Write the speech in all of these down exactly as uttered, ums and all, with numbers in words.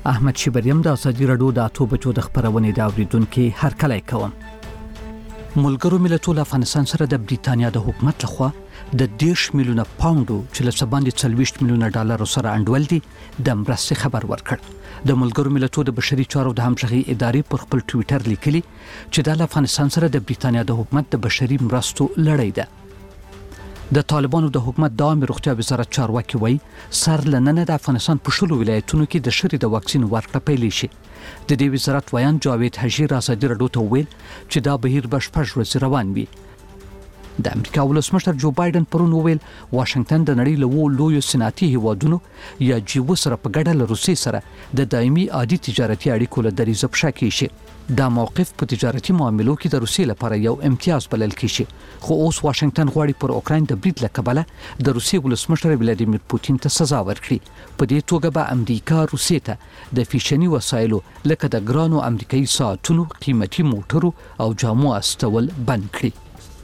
احمد شیبریم د ازادي رادیو د اتو بجو د خبرونې د اوریدونکو هرکلی کوم. ملګرو ملتونو افغانستان سره د بریټانیا د حکومت لخوا د دیش میلیونه پاونډو چې له سباندې څلويښت میلیونه ډالر سره انډول دي د مرستې خبر ورکړ. د ملګرو ملتونو د بشري چارو د همغږي ادارې پر خپل ټوئیټر لیکلي چې د افغانستان سره د بریټانیا د حکومت د بشري مرستو لړۍ ده. د طالبانو د حکومت د عامه روغتیا وزارت چارواکي وایي سر لننه د افغانستان په شلو ولایتونو کې د شری د واکسین ورکړه پیلې شي. د دې وزارت ویان جاوید حجیر ازادي رادیو ته ویل چې دا بهیر بشپړ ورځ روان وي. د امریکا ولسمشر جو بایدن پرون ویل واشنگټن د نړۍ له لویو صنعتي هیوادونو یا جیو سره په ګډه له روسیې سره د دایمي عادي تجارتي اړیکو له دریځ په شکی شي. دا موقف په تجارتي معاملو کې د روسیې لپاره یو امتیاز بلل کیږي. خو اوس واشنگټن غواړي پر اوکراین د برید لکبله د روسیې ولسمشر ولادیمیر پوتین ته سزا ورکړي. په دې توګه به امریکا روسیې ته د فیشني وسایلو لکه د ګرانو امریکایي ساعتونو، قیمتي موټرو او جامو استول بند کړي.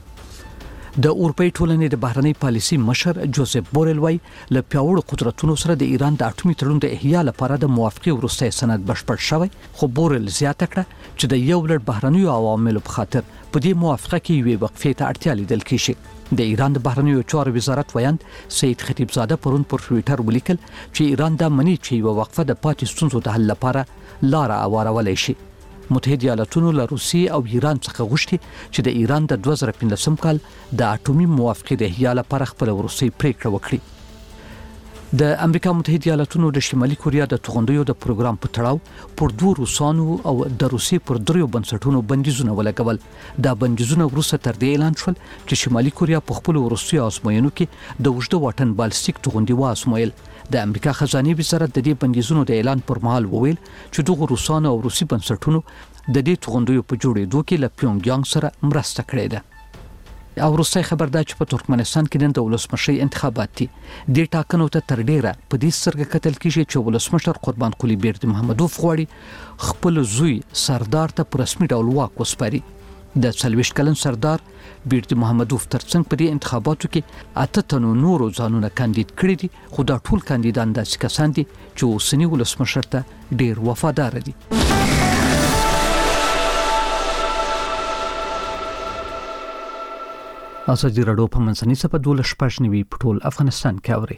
د اروپای ټولنې د بهرنی پالیسي مشر جوزف بورل وای له پیاوړو قدرتونو سره د ایران د اټومي تړون د احیا لپاره د موافقه وروسته سند بشپړ شوی. خو بورل زیاته کړه چې د یو لړ بهرنیو عواملو په خاطر په دې موافقه کې یوې وقفې ته اړتیا لیدل کیږي. د ایران د بهرنیو چارو وزارت ویاند سید خطیبزاده پرون پر ټوئیټر ولیکل چې ایران دا مني چې یو وقفه د پاتې ستونزو د حل لپاره لار اوارولای شي. متحده ایالاتونو له روسیې او ایران څخه غوښتي چې د ایران د دوه زره پنځلسم کال د اټومي موافقې د احیا لپاره خپل وروستۍ پریکړه وکړي. د امریکا متحده ایالاتونو د شمالي کوریا د توغندیو د پروګرام په تړاو پر دوه روسانو او د روسیې پر دریو بنسټونو بندیزونه ولګول. دا بندیزونه وروسته تر دې اعلان شول چې شمالي کوریا په خپل وروستي آزموینو کې د اوږده واټن بالستیک توغندي وازمویل. د امریکا خزانه وزارت د دې بندیزونو د اعلان پر مهال وویل چې دغه روسانو او روسي بنسټونو د دې توغندیو په جوړېدو کې له پیونګیانګ سره مرسته کړې ده. او وروستي خبر ده چې په ترکمنستان کې نن د ولسمشي انتخابات دي. د ټاکنو ته تر ډیره په دې سترګه کتل کیږي چې ولسمشر قربان قلی بیرته محمدوف غواړي خپل زوی سردار ته په رسمي ډول واک وسپاري. د څلويښت کلن سردار بیرته محمدوف ترڅنګ په دې انتخاباتو کې اته تنو نورو ځانونه کاندید کړي دي. خو دا ټول کاندیدان داسې کسان دي چې اوسنی ولسمشر ته ډیر وفادار دي. ازادي رادیو په منځنۍ صفحه دوله شپږ نوي په ټول افغانستان کې اوري.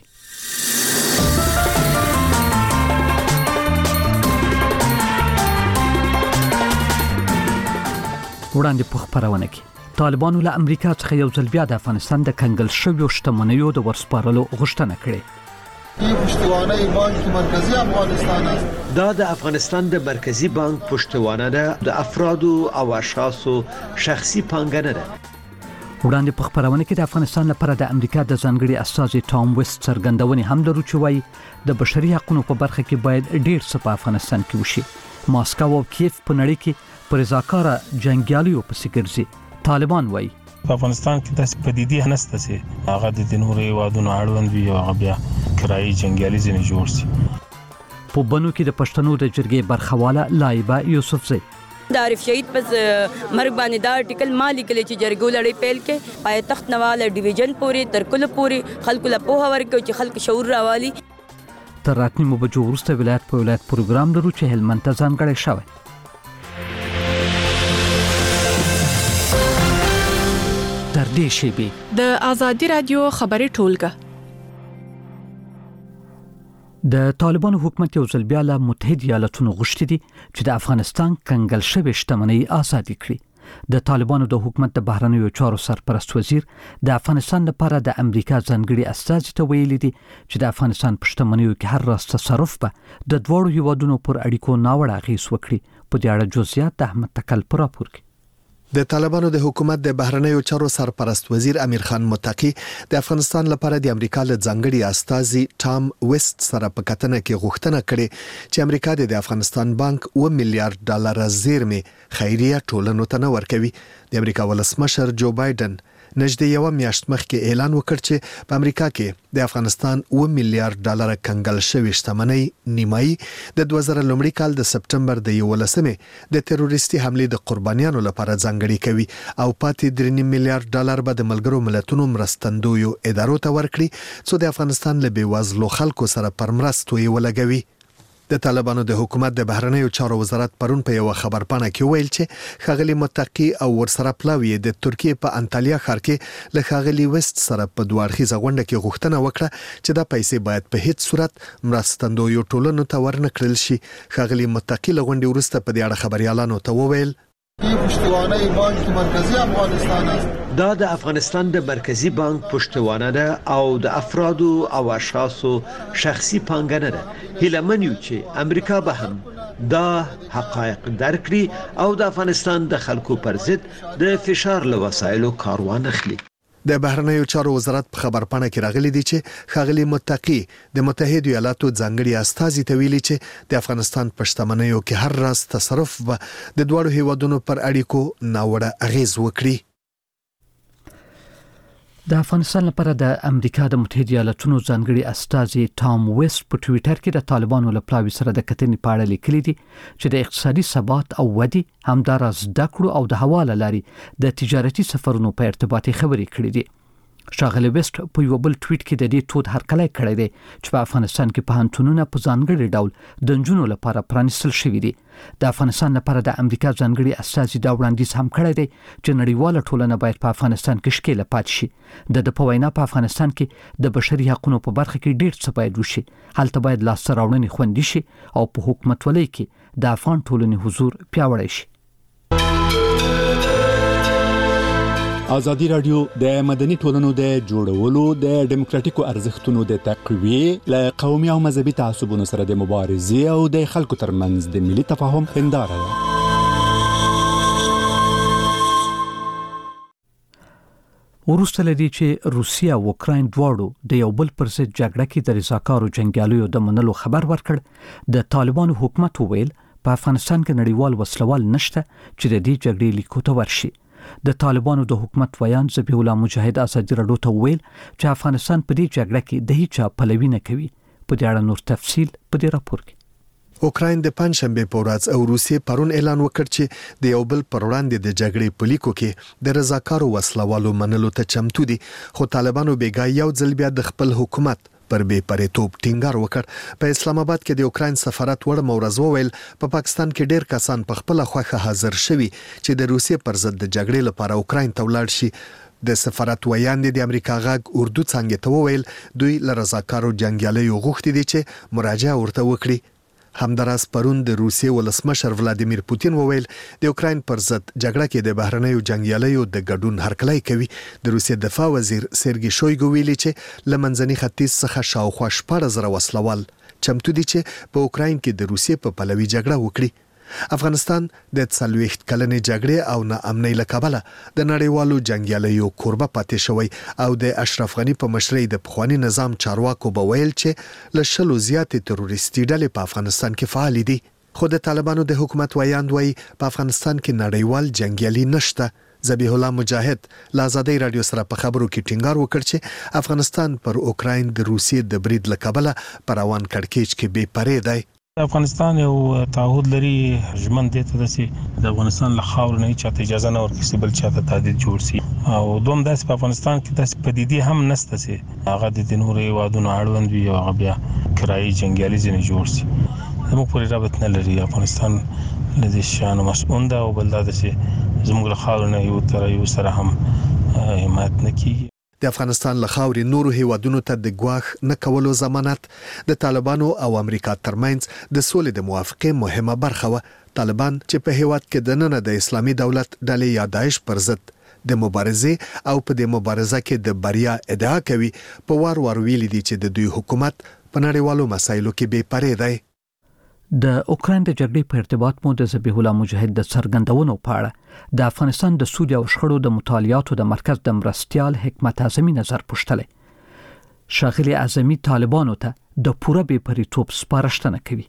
وړاندې په خبرونه کې طالبانو له امریکا څخه یو ځل بیا د افغانستان د کنګل شویو شتمنیو د ورسپارلو غوښتنه کړې. این پشتوانه بانک مرکزی افغانستان است. دا د افغانستان د مرکزی بانک پشتوانه ده د افرادو او اشخاصو شخصي پانګونه ده. وړاندې په خبرونه کې د افغانستان لپاره د امریکا د ځانګړي استازي ټام ویست څرګندونې هم لرو چې وایي د بشري حقوقو په برخه کې باید ډیر څه په افغانستان کې وشي. ماسکو او کیف په نړۍ کې پر رضاکاره جنگیالیو پسې ګرځي. طالبان وایي په افغانستان کې داسې پدیدې نشته چې هغه د نورو هیوادونو اړوند وي او هغه بیا کرایي جنگیالي ځنې جوړ شي. په بنو کې د پښتنو د جرګې برخواله لایبه یوسفزی د عارف شهید پس مرګ باندې دا آرټیکل مالي کلی چې جرګو لړۍ پیل کې پای تخت نواله ډیویژن پورې تر کله پورې خلکو له پوهه ورکو چې خلک شعور راوالي. تر راتنیمو بجو وروسته ولایت په ولایت پروګرام لرو چې هلمند ته ځانګړی شوی. تر دې شیبې د ازادي رادیو خبري ټولګه د طالبانو حکومت یو ځل بیا له متحده ایالاتونو غوښتي دي چې د افغانستان کنګل شوی شتمنۍ آزاد کړي. د طالبانو د حکومت د بهرنیو چارو سرپرست وزیر د افغانستان لپاره د امریکا ځانګړي استازي ته ویلي دي چې د افغانستان په شتمنیو کې هر راز تصرف به د دوړو هیوادونو پر اړیکو ناوړه اغیز وکړي. په دې اړه جزئیات د احمد تکل پر راپور کې. د طالبانو د حکومت د بهرنیو چارو سرپرست وزیر امیر خان متقی د افغانستان لپاره د امریکا له ځانګړي استازي ټام ویست سره په کتنه کې غوښتنه کړې چې امریکا د افغانستان بانک اوه میلیارډ ډالر زیرمې خیریه ټولنو ته نه ورکوي. د امریکا ولسمشر جو بایدن نږدې یو میاشت مخکې اعلان وکړ چې په امریکا کې د افغانستان اوه میلیارډ ډالر کنګل شوی شتمنۍ نیمایي د دوه زره لومړي کال د سپټمبر د یولسمې د تروریستي حملې د قربانیانو لپاره ځانګړي کوي او پاتې درې نیم میلیارډ ډالر به د ملګرو ملتونو مرستندویو ادارو ته ورکړي چې د افغانستان له بیوزلو خلکو سره پر مرستو یې ولګوي. د طالبانو د حکومت د بهرنیو چارو وزارت پرون په یو خبرپاڼه کې ویل چې ښاغلي متقی او ورسره پلاوی د ترکیه په انټالیا ښار کې له ښاغلي وست سره په دوه اړخیزه غونډه کې غوښتنه وکړه چې دا پیسې باید په هیڅ صورت مرستندویو ټولنو ته ورنکړل شي. ښاغلي متقی له غونډې وروسته په دې اړه خبريالانو ته وویل پشتوانه بانک مرکزی افغانستان است. دا د افغانستان د مرکزی بانک پشتوانه ده او د افرادو او اشخاصو شخصي پانګه ده. هیله من یو چې امریکا به هم دا حقایق درکړي او د افغانستان د خلکو پر ضد د فشار له وسایلو کار وانخلي. د بهرنیو چارو وزارت په خبرپاڼه کې راغلي دي چې ښاغلي متقی د متحده ایالاتو ځانګړي استازي ته ویلي چې د افغانستان په شتمنیو کې هر راز تصرف به د دوړو هیوادونو پر اړیکو ناوړه اغیز وکړي. د افغانستان لپاره د امریکا د متحده ایالاتونو ځانګړي استازي ټام ویست په ټوئیټر کې د طالبانو له پلاوي سره د کتنې په اړه لیکلي دي چې د اقتصادي ثبات او ودی همداراز زده کړو او د حواله لري د تجارتي سفرونو په ارتباطي خبرې کړې دي. ښاغلي ویست په یو بل ټویټ کې د دې تود هرکلی کړی دی چې په افغانستان کې پوهنتونونه په ځانګړي ډول د نجونو لپاره پرانیستل شوي دي. د افغانستان لپاره د امریکا ځانګړي استازي دا وړاندیز هم کړی دی چې نړیواله ټولنه باید په افغانستان کې ښکېله پاتې شي. د په وینا په افغانستان کې د بشري حقوقو په برخه کې ډېر څه باید وشي. هلته باید لاسته راوړنې خوندي شي او په حکومتولۍ کې د افغان ټولنې حضور پیاوړی شي. ازادي رادیو د مدني ټولنو د جوړولو د ډیموکراتیکو ارزښتونو د تقویې له قومي او مذهبي تعصبونو سره د مبارزې او د خلکو ترمنځ د ملي تفاهم هنداره ده. وروسته لدی چې روسیا او اوکراین دواړو د یو بل پر ضد جګړه کې د رضاکارو جنگیالیو د منلو خبر ورکړ، د طالبانو حکومت وویل په افغانستان کې نړیوال وسلوال نشته چې د دې جګړې لیکو ته ورشي. د طالبانو د حکومت ویان ذبیح الله مجاهد ازادي رادیو ته ویل چې افغانستان په دې جګړه کې د هیڅ پلوي نه کوي. په دې اړه نور تفصیل په دې راپور کې. اوکراین د پنځشنبه په ورځ او روسیې پرون اعلان وکړ چې د یو بل پر وړاندې د جګړې په لیکو کې د رضاکارو وسلوالو منلو ته چمتو دي، خو طالبانو بیګا یو ځل بیا د خپل حکومت پر بې پرېتوب ټینګار وکړ. په اسلام آباد کې د اوکراین سفارت وړ مورز وویل په پاکستان کې ډېر کسان په خپل خوخه حاضر شوي چې د روسیې پر ضد د جګړې لپاره اوکراین ته ولاړ شي. د سفارت ویان د امریکا غاګ اردو څنګه ته وویل دوی ل رضاکارو جنگیالیو غوښتي دي چې مراجعه ورته وکړي. همداراز پرون د روسیې ولسمشر ولادیمیر پوتین وویل د اوکراین پر ضد جګړه کې د بهرنیو جنگیالیو د ګډون هرکلی کوي. د روسیې دفاع وزیر سرګی شویګو ویلي چې لمنځني ختیځ څخه شاوخوا شپږ زره وسلوال چمتو دي چې په اوکراین کې د روسیې په پلوي جګړه وکړي. افغانستان د څلوېښت کلنې جګړې او ناامنۍ له کبله د نړیوالو جنگیالیو کوربه پاتې شوی او د اشرف غنی په مشرۍ د پخوانی نظام چارواکو به ویل چې له شلو زیاتې تروریستي ډلې په افغانستان کې فعال دي. خو د طالبانو د حکومت ویاند وایي په افغانستان کې نړیوال جنگیالي نشته. ذبیح الله مجاهد له ازادي رادیو سره په خبرو کې ټینګار وکړ چې افغانستان پر اوکراین د روسیې د برید له کبله پر روان کړکېچ کې بې پرې دی. افغانستان یو تعهد لري ژمن دي ته دسي د افغانستان له خاور نه چاته اجازه نه ورکړي بل چاته تهدید جوړ شي او دوم داس په افغانستان کې داس پدیدې هم نشته سي هغه د نورې وادونو اړوند وي او هغه بیا کرایي جنگیالي ځنې جوړ شي. زموږ پورې رابط نه لري. افغانستان لدې شان مسؤل ده او بل دا دسي زموږ له خاور نه یو تر یو سره هم حمایت نه کوي. د افغانستان له خاورې نورو هیوادونو ته د ګواښ نه کولو ضمانت د طالبانو او امریکا ترمنځ د سولې د موافقې مهمه برخه و. طالبان چې په هیواد کې د نن د اسلامي دولت ډلې یا داعش پر ضد د مبارزې او په د مبارزه کې د بریا ادعا کوي په وار وار ویلي دي چې د دوی حکومت په نړیوالو مسایلو کې بې پرې دی. د اوکراین د جګړې په ارتباط مو د ذبیح الله مجاهد د څرګندونو په اړه د افغانستان د سود او شخړو د مطالعاتو د مرکز د مرستیال حکمت اعظمي نظر پوښتلی. ښاغلي اعظمي طالبانو ته د پوره بې پرېتوب سپارښتنه کوي.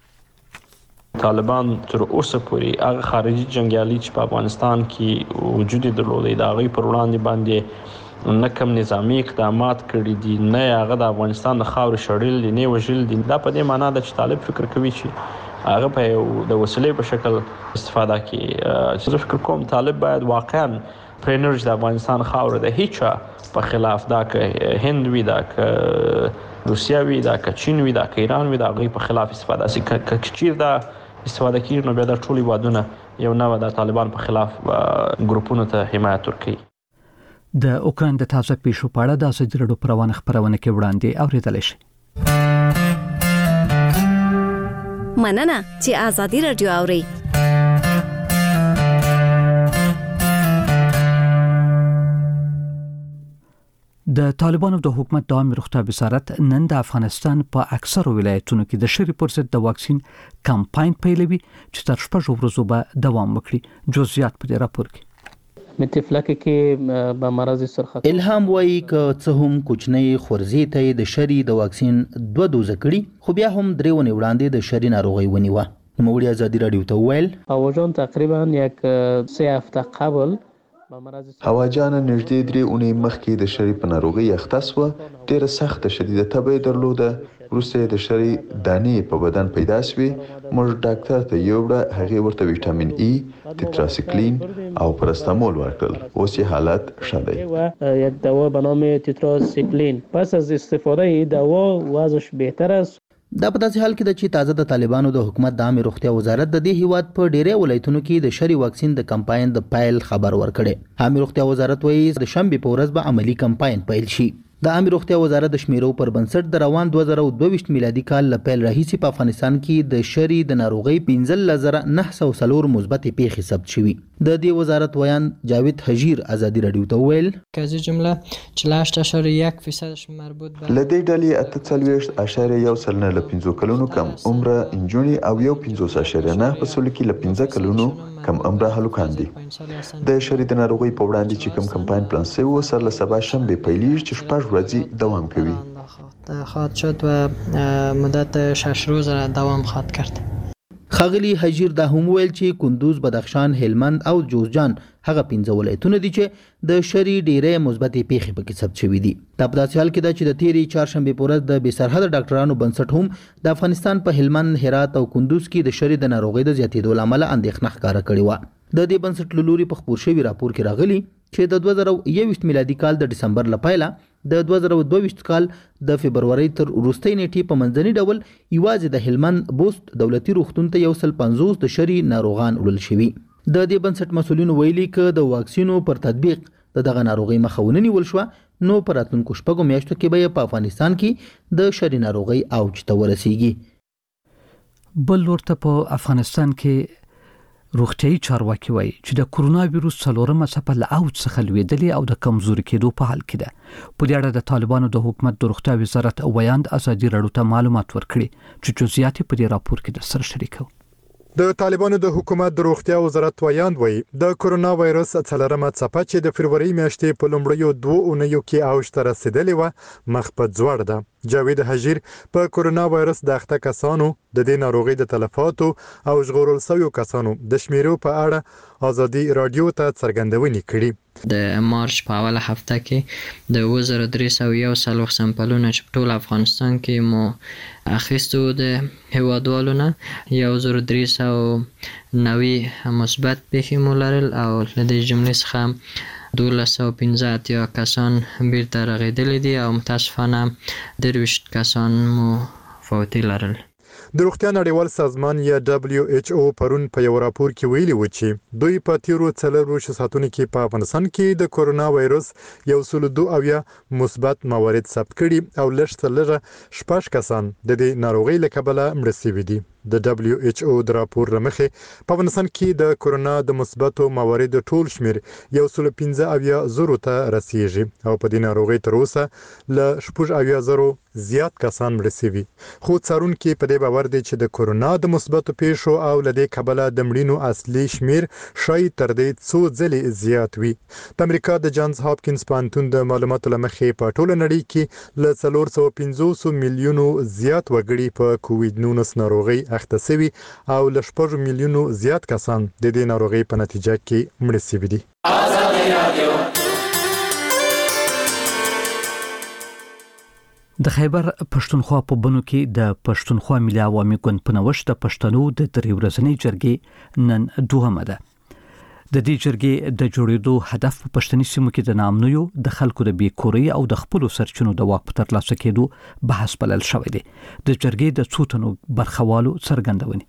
طالبان تر اوسه پورې هغه خارجي جنگیالي چې په افغانستان کې وجود درلودي د هغوی پر وړاندې باندې نه کوم نظامی اقدامات کړي دي، نه هغه د افغانستان د خاورې شړل دي، نه وژل دي. دا په دې معنا ده چې طالب فکر کوي چې هغه په یو د وسیلې په شکل استفاده کوي. چې زه فکر کوم طالب باید واقعا پرې نه د افغانستان خاوره د هیچا په خلاف دا که هند وي دا که روسیا وي دا کچین وي دا ایران وي دا غي په خلاف استفاده سي کچیر دا استفاده کیږي نو بیا د ټولي وادونه یو نو د طالبان په خلاف ګروپونو ته حمایت ورکوي. د اوکران د تازه پیښو په اړه د ازادي راډیو پروانه خبرونه کې وړاندې اوریدل شي. مننه چې ازادي راډیو اوري. د طالبانو د حکومت د عامه روغتیا وزارت نن د افغانستان په اکثرو ولایتونو کې د شری پر ضد د واکسین کمپاین پیلوي چې تر شپږ ورځې به دوام وکړي. جزئیات په دې راپور کې متفلکه کې به مرض سرخه الهام وایي ک څه هم کوچنی خورزي ته د شری د واکسین دوه دوزه کړي خو بیا هم درې ونې وړاندې د شری ناروغي ونیوه. نوموړي ازادي راډیو ته ویل اواجان تقریبا یک سه هفته قبل هواجانه نږدې درې اونۍ مخکې د شری په ناروغي اخته شوه. ډېره سخته شدیده تبه درلوده. وروسته د شری دانې په بدن پیدا شوې. موږ ډاکټر ته یوړه، هغې ورته ویټامین ای، تتراسیکلین او پرستامول ورکړل. اوس یې حالت ښه دی. یک دوا به نام تتراسیکلین پس از استفاده دوا وضعش بهتر است. دا په داسې حال کې ده چې تازه د طالبانو د حکومت د عامه روغتیا وزارت د دې هیواد په ډیری ولایتونو کې د شری واکسین د کمپاین د پایل خبر ورکړي. عامه روغتیا وزارت وایي د شنبه په ورځ به عملی کمپاین پیل شي. د عامه روغتیا وزارت د شمیرو پر بنسټ د روان دوه زره دوه میلادي کال ل پیل راهیسې په افغانستان کې د شری د ناروغي پنځه زره نه سوه څلور مثبت پیښې ثبت شوي. د دې وزارت ویان جاوید حجیر ازادي راډیو ته ویل کزي جمله چې هشت اشاریه یک فیصد مربوط به لدې ډلې اته څلوېښت اشاریه یو سلنه له پنځو کلونو کم عمره انجونی او یو پنځوس اشاریه نه په سلو کې له پنځه کلونو کم عمره هلکان دي. د شری د ناروغي په وړاندې چې کوم کمپاین پلان شوی و سر له سبا شنبه پیلیږي چې شپږ ورځې دوام کوي. خواهد شد و مدت شش روز را دوام خواهد کرد. خاغلی حجیر دا هم ویل چې کندوز، بدخشان، هلمند او جوزجان هغه پنځه ولایتونه دي چې د شری ډیرې مثبتې پیښې پکې ثبت شوي دي. دا په داسې حال کې ده چې د تیرې چهارشنبې په ورځ د بې سرحده ډاکټرانو بنسټ هم د افغانستان په هلمند، هرات او کندوز کې د شری د ناروغۍ د زیاتېدو له امله اندېښنه ښکاره کړې وه. د دې بنسټ له لوري په خپور شوي راپور کې راغلي چې د دوه زره یوویشت میلادي کال د ډسمبر له پیله د دوه زره دوه ویشت کال د فبرورۍ تر وروستۍ نیټې په منځني ډول یوازې د هلمند بوست دولتي روغتون ته یو سل پنځوس د شری ناروغان وړل شوي. د دې بنسټ مسؤلینو ویلي چې د واکسینو پر تطبیق د دغه ناروغي مخه ونه نیول شوه نو په راتلونکو شپږو میاشتو کې به په افغانستان کې د شری ناروغي اوج ته ورسیږي. بل ورته په افغانستان کې روغتيایي چارواکي وایي چې د کورونا وایروس څلورمه څپه له اوج څخه لوېدلې او د کمزوري کېدو په حال کې ده. په دې اړه د طالبانو د حکومت د روغتیا وزارت ویاند ازادي راډیو ته معلومات ورکړي چې جزئیات په دې راپور کې د سره شریکو. د طالبانو د حکومت د روغتیا وزارت ویاند وایي د کورونا وایروس څلورمه څپه چې د فبرورۍ میاشتې په لومړیو دوه اونیو کې اوج ته رسیدلې و مخ په ځوړ ده. جاوید حجیر په کورونا وایروس د اخته کسانو د دې ناروغي د تلفاتو او ژغورل شویو کسانو د شمیرو په اړه ازادي راډیو ته څرګندونې کړې. د مارچ په اوله هفته کې د اووه زره درې سوه یو څلوېښت سمپلونه چې په ټول افغانستان کې مو اخیستو د هیوادوالو نه یو زره درې سوه نوي مثبت پیښې مو لرل او له دې جملې څخه دولس سوه پنځه اتیا کسان بیرته رغېدلي دي او متاسفانه درویشت کسان مو فوتي لرل. د روغتیا نړیوال سازمان یا دبلیو ایچ او پرون په یو راپور کې ویلي و چې دوی په تیرو څلوېښتو ساعتونو کې په افغانستان کې د کورونا وایروس یو سل دوه اویا مثبت موارد ثبت کړي او لږ تر لږه شپږ کسان د دې ناروغۍ له کبله مړه شوي دي. د دبلیو ایچ او د راپور لمخې په افغانستان کې د کورونا د مثبتو مواردو ټول شمیر یو سل پنځه اویا زرو ته رسیږي او په دې ناروغۍ تر اوسه له شپږ اویا زرو زیات کسان مړه شوي. خو څارونکي په دې باور دي چې د کورونا د مثبتو پیښو او له دې کبله د مړینو اصلي شمیر شاید تر دې څو ځلې زیات وي. د امریکا د جانز هاپکینز پوهنتون د معلوماتو لمخې په ټوله نړۍ کې له څلور سوه پنځوس میلیونو زیات وګړي په کووډ نولس ناروغۍ اخته شوي او له شپږ میلیونو زیات کسان د دې ناروغۍ په نتیجه کې مړه شوي دي. د خیبر پښتونخوا په بنو کې د پښتونخوا ملي عوامي ګوند په نوښت د پښتنو د درې ورځنۍ جرګې نن دوهمه ده. د دې جرګې د جوړېدو هدف په پښتني سیمو کې د نامنویو د خلکو د بیکوري او د خپل سرچینو د واک په ترلاسه کېدو بحث بلل شوی دی. د جرګې د څو تنو برخوالو څرګندونې.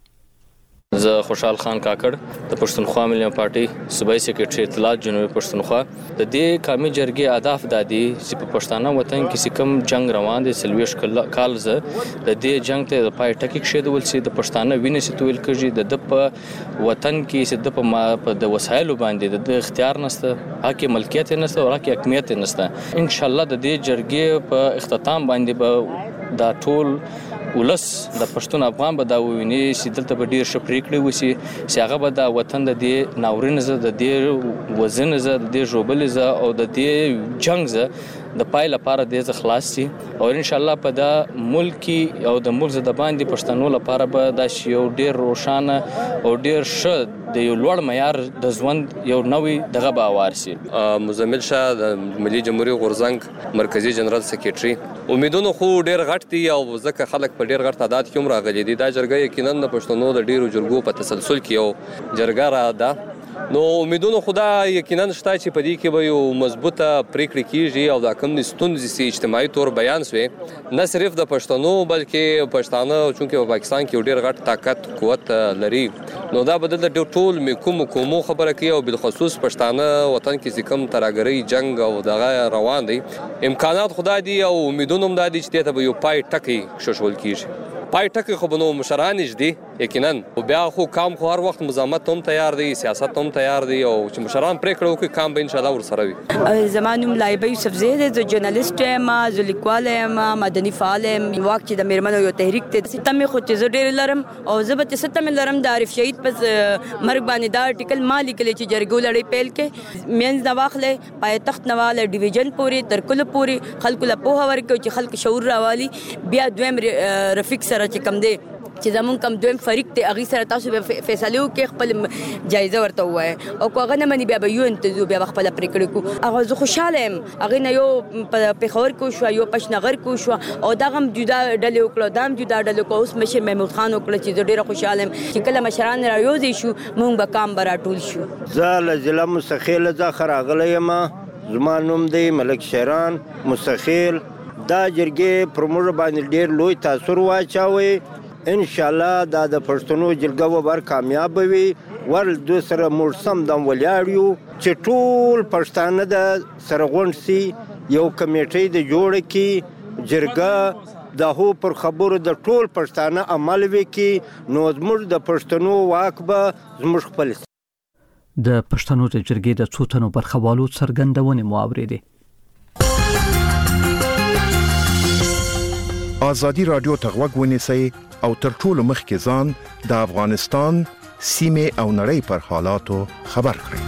زه خوشحال خان کاکړ د پښتونخوا ملي پارټي صوبایي سکرټري اطلاعات جنوبي پښتونخوا. د دې قومي جرګې اهداف د دې چې په پښتانه وطن کې کوم جنگ روان دي سلويش کال زه د دې جنگ ته د پای ټکی کېدول چې د پښتانه وینې ستویل کېږي د د په وطن کې چې د په د وسایلو باندې د اختیار نشته حق ملکیت نشته او حق حکمیت نشته. ان شاء الله د دې جرګې په اختتام باندې به دا ټول ولس د پښتون افغان به دا ویني چې دلته به ډیر شپریکړي وسی چې هغه به دا وطن د دې ناورین زه د دې وزن زه د دې جوبل زه او د دې جنگ زه د پای لپاره د خلاص شي او ان شاء الله په دا ملکی او د ملک د باندې پښتنو لپاره به دا یو ډیر روښانه او ډیر ښه د یو لوړ معیار د ژوند یو نوې دغه به وارسي. مزمل شاه د ملي جمهوریت غورزنګ مرکزی جنرال سکرټري امیدونه خو ډیر غټ دي او ځکه خلک په ډیر غټ تعداد کې هم راغلي دي. دا جرګه یقینا د پښتنو د ډیرو جرګو په تسلسل کې یو جرګه را ده. نو امیدونه خدا یقینا شته چې په دې کې به یو مضبوطه پریکړه کیږي او دا کوم ستونزې چې اجتماعي تور بیان شوي نه صرف د پښتنو بلکې پښتانه چونکه په پاکستان کې ډیر غټ طاقت قوت لري نو دا بدل د ټول کوم کومو خبره کوي او بالخصوص پښتانه وطن کې کوم تراګری جنگ او دغه روان دي امکانات خدای دی او امیدونه هم د دې چې ته به یو پای ټکی شوشول کیږي. پای ټکی خو بنو مشرانج دي یقینا او بیا خو کام خو هر وخت مزامت هم تیار دي سیاست هم تیار دي او چې مشران پریکړه وکړي کام به ان شاء الله ورسره وي. زمانوم لایبه یوسف زید د جرنالست ما زلیکوال ما مدني فعال واک چې د میرمنو یو تحریک ته ستمه خو چې ډیر لرم او زبته ستمه لرم د عارف شهید پس مرګ باندې دا ارټیکل مالی کلی چې جرګو لړۍ پیل کې مینز د واخلې پای تخت نواله ډیویژن پوری تر کله پوری خلکو له په هور کې چې خلک شعور راوالي بیا دویم رفیق سره چې کم دی چې زمون کم دویم فریق ته اغي سره تاسو به فیصله وکړي خپل جایزه ورته وای او کوغه نه مني بیا به یو انتظار بیا خپل پریکړه کو هغه زه خوشاله ام اغه نه یو په خبر کو شو یو پښنغر کو شو او دا غم جدا ډلې وکړو دام جدا ډلې کو اوس مشه محمود خان وکړه چې ډیره خوشاله ام چې کله مشران را یو دي شو مونږ به کام برا ټول شو. زال ضلع مستخیل ځخر اغلی ما زمانوم دی ملک شهران مستخیل دا جرګې پرموږ باندې ډیر لوی تاثیر واچوي. ان شاء الله دا د پښتنو جرګه ور کامیاب وي ور د سره مرسم د ولیاړیو چې ټول پښتانه د سرغونډ سي یو کمیټې د جوړ کی جرګه د هو پر خبرو د ټول پښتانه عمل وکي نو زموږ د پښتنو واک به زموږ خپل د پښتنو د جرګې د څو تنو برخوالو څرګندونې مو اوریدې. ازادي رادیو ته غوږ ونیسئ او تر ټولو مخکې ځان د افغانستان سیمې او نړۍ پر حالاتو خبر کړئ.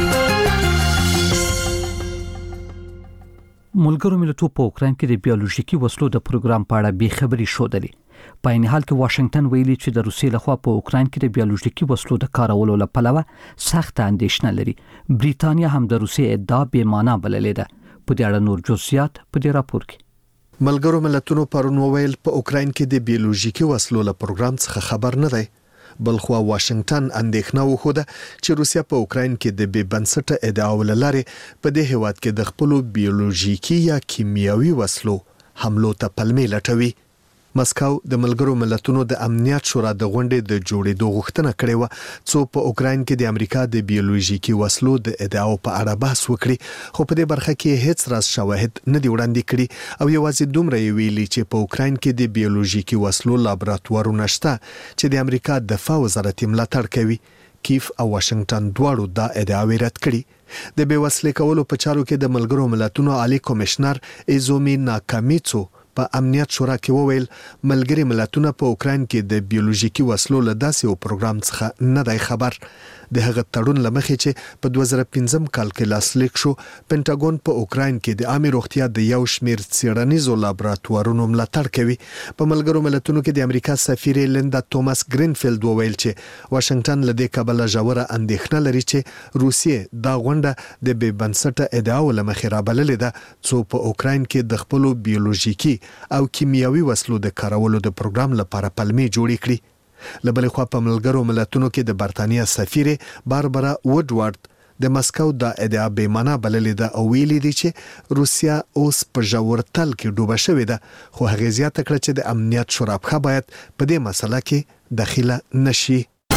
ملګرو ملتونو په اوکراین کې د بیولوژیکي وسلو د پروګرام په اړه بې خبري شودلې. په این حال کې واشنگټن ویلي چې د روسیې لخوا په اوکراین کې د بیولوژیکي وسلو د کارولو لپاره سخت اندېښنه لري. بریټانیا هم د روسیې ادعا بې معنا بللې ده. په دې اړه نور جزئیات په دې راپور کې. ملګرو ملتونو پرون وویل په اوکراین کې د بیولوژیکي وسلو له پروګرام څخه خبر نه دی. بلخو واشنگټن اندېښنه وخوده چې روسیا په اوکراین کې د بې بنسټه ادعاو لري په دې هیواد کې د خپل بیولوژیکي یا کیمیاوي وسلو حملو ته پلمې لټوي. مسکو د ملګرو ملتونو د امنیت شورا د غونډې د جوړېدو غوښتنه کړې و څو په اوکراین کې د امریکا د بیولوژیکي وسلو د ادعاو په اړه بحث وکړي خو په دې برخه کې هیڅ راز شواهد نه دی وړاندې کړي او یوازې دومره یې ویلي چې په اوکراین کې د بیولوژیکي وسلو لابراتوارونه شته چې د امریکا دفاع وزارت ملاتړ کوي. کیف او واشنگټن دواړو دا ادعاوې رد کړي. د بې وسلې کولو په چارو کې د ملګرو ملتونو عالی کمشنر ایزومی ناکامیڅو په امنیت شورا کې وویل ملګری ملتونه په اوکراین کې د بیولوژیکي وسلو له داسې یو پروګرام څخه نه دی خبر. د هغه تړون لمخې چې په دوه زره پنځم کال کې لاسلیک شو پینټاګون په اوکراین کې د عامه روغتیا د یو شمیر څېړنیزو لابراتوارونو ملاتړ کوي. په ملګرو ملتونو کې د امریکا سفیر لیندا توماس گرینفیلد وویل چې واشنگټن له دې کبله ژوره اندېښنه لري چې روسیې دا غونډه د بې بنسټه ادعاو لمخې رابللې ده څو په اوکراین کې د خپل بیولوژیکي او کیمیاوي وسلو د کارولو د پروګرام لپاره پلمې جوړې کړي. لبلې خوا په ملګرو ملتونو کې د برتانیا سفیر باربرا وډوارد د مسکو د ادعا به معنا بللې ده او ویلي دي چې روسیا اوس په ژورتل کې ډوبه شوې ده، خو هغه زیاته کړه چې د امنیت شورابخه باید په دې مسله کې دخیله نشي.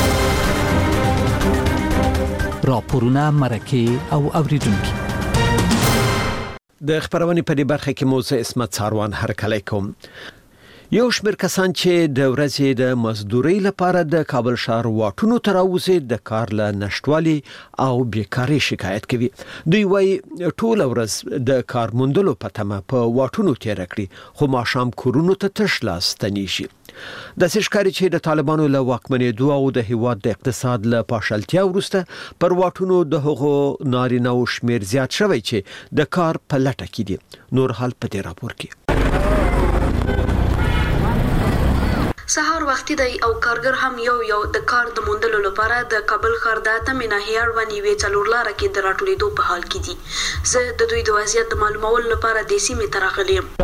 راپورونه مرکه او اوریدونکو د خبرونې په دې برخه کې موزه اسمت ساروان هرکلی کوم. یو شمېر کسان چې د ورځې د مزدورۍ لپاره د کابل ښار واټونو ته راوځي د کار له نشټوالي او بیکارۍ شکایت کوي. دوی وايي ټول ورځ د کار موندلو په تمه په واټونو تیر کړي خو ماښام کورونو ته تش لاس ستنیږي. د سشکاري چې د طالبانو له واکمنېدو او د هیواد د اقتصاد له پاشلتیا وروسته پر واټونو د هغو نارینه او شمیر زیات شوی چې د کار په لټه کې دي. نور حال په دې راپور کې. سهار وختي دی او کارګر هم یو یو د کار د موندلو لپاره د کابل ښار د اتمې ناحیې اړوند یوې څلور لاره کې د راټولېدو په حال کې دي. زه د دوی د وضعیت د معلومولو لپاره دې سیمې ته راغلی یم.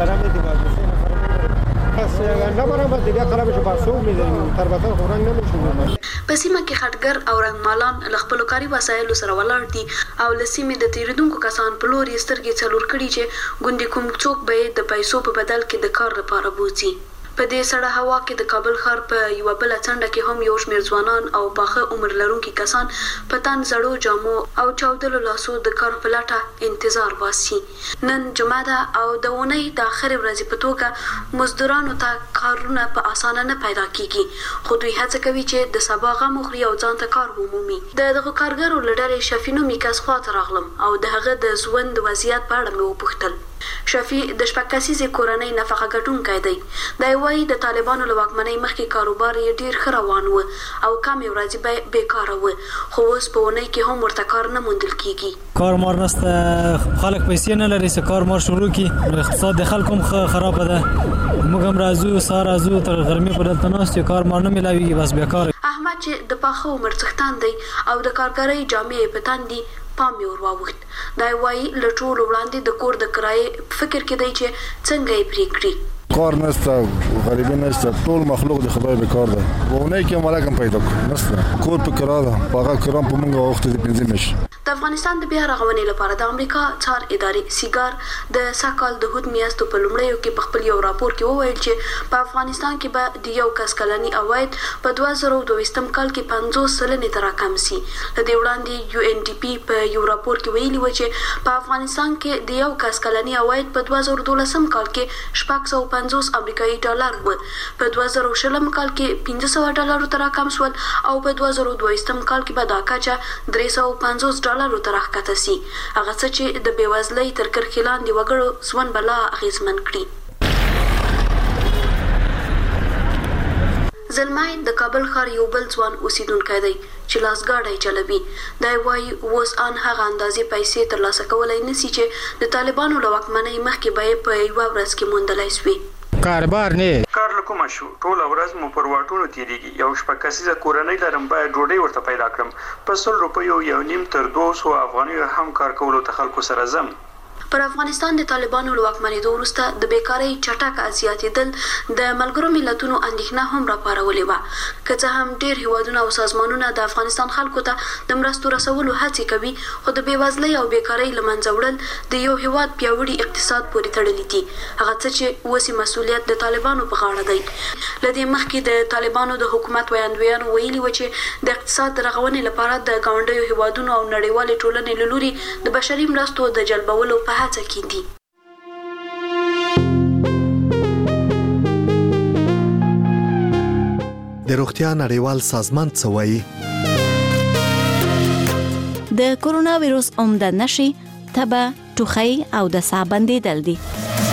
په سیمه کې خټګر او رنګمالان له خپلو کاري وسایلو سره ولاړ دي او له سیمې د تیریدونکو کسان په لور یې سترګې څلور کړي چې ګوندې کوم څوک به یې د پیسو په بدل کې د کار لپاره بوځي. په دې سړه هوا کې د کابل ښار په یو بل څنډه کې هم یو شمېر ځوانان او پاخه عمر لرونکي کسان په تن زړو جامو او چاودلو لاسو د کار په لټه انتظار باسي. نن جمعه ده او د اونۍ د اخرې ورځې په توګه مزدورانو ته کارونه په اسانه نه پیدا کیږي، خو دوی هڅه کوي چې د سبا غم وخوري او ځان ته کار ومومي. د دغه کارګرو له ډلې شفیع نومي کس خواته راغلم او د هغه د ژوند وضعیت په اړه مې وپوښتل. شفیع د شپږ کسیزې کورنۍ نفقه ګټونکی دی. دی وایي د طالبانو له واکمنۍ مخکې کاروبار یې ډیر ښه روان و او کمې ورځې به بیکاره و، خو اوس په اونۍ کې هم ورته کار نه موندل کیږي. کار مار نشته، خلک پیسې نه لري چې کار مار شروع کړي. اقتصاد د خلکو هم خراب ده. موږ هم راځو سهار راځو تر غرمې په دلته ناست یو، کار مار نه ملاویږي، بس بیکار. احمد چې د پاخه عمر څښتن دی او د کارګرۍ جامې په تن دي پام یې ور واوښت. دا وایي له ټولو وړاندې د کور د کرایې فکر کې دی چې څنګه یې پرې کړي. کار نشته، غریبي نشته، ټول مخلوق د خدای بیکار دی. په اونۍ کې ملک هم پیدا کړو نشته، کور په کرا ده، په هغه کرا په موږ وخت د پنځه میاشتې. د افغانستان د بیا رغونې لپاره د امریکا څار ادارې سیګار د سکهال د هود میاشتو په لومړیو کې په خپل یو راپور کې وویل چې په افغانستان کې به د یو کس کلني عواید په دوه زره دویشتم کال کې پنځوس سلنې ته راکم سي. له دې وړاندې یو ان ډي پي په یو راپور کې ویلي و چې په افغانستان کې د یو کس کلني عواید په دوه زره دولسم کال کې شپږ سوه پنځوس امریکایي ډالر و، په دوه زره شلم کال کې پنځه سوه ډالرو ته راکم شول او په دوه زره دویشتم کال کې به دا کچه درې سوه پنځوس ډالرو ته راښکته سي. هغه څه چې د بېوزلۍ تر کرښې لاندې وګړو ژوند به لا اغېزمن کړي. زلمای د کابل ښار یو بل ځوان اوسیدونکی دی چې لاسګاډی چلوي. دی وایي اوس ان هغه اندازې پیسې ترلاسه کولی نسي چې د طالبانو له واکمنۍ مخکې به یې په یوه ورځ کې موندلی سوي. کاربار نه کار له کومه شو، ټوله ورځ مو پر واټونو تیریږي. یو شپږ کسیزه کورنۍ لرم، باید ډوډۍ ورته پیدا کړم. په سل روپیو یو نیم تر دوه سوه افغانیو هم کار کولو ته خلکو سره ځم. پر افغانستان د طالبانو له واکمنېدو وروسته د بیکارۍ چټک زیاتېدل د ملګرو ملتونو اندېښنه هم راپارولې وه. که څه هم ډېر هیوادونه او سازمانونه د افغانستان خلکو ته د مرستو رسولو هڅې کوي، خو د بېوزلۍ او بیکارۍ له منځه وړل د یو هیواد پیاوړي اقتصاد پورې تړلي دي، هغه څه چې اوس مسؤلیت د طالبانو په غاړه دی. له دې مخکې د طالبانو د حکومت ویاندویانو ویلي و چې د اقتصاد د رغونې لپاره د ګاونډیو هیوادونو او نړیوالې ټولنې له لوري د بشري مرستو د جلبولو په هڅه کې دي. د روغتیا نړیوال سازمان څه وایي؟ د کورونا وایروس عمده نښې تبه، ټوخی او د ساه بندېدل دي.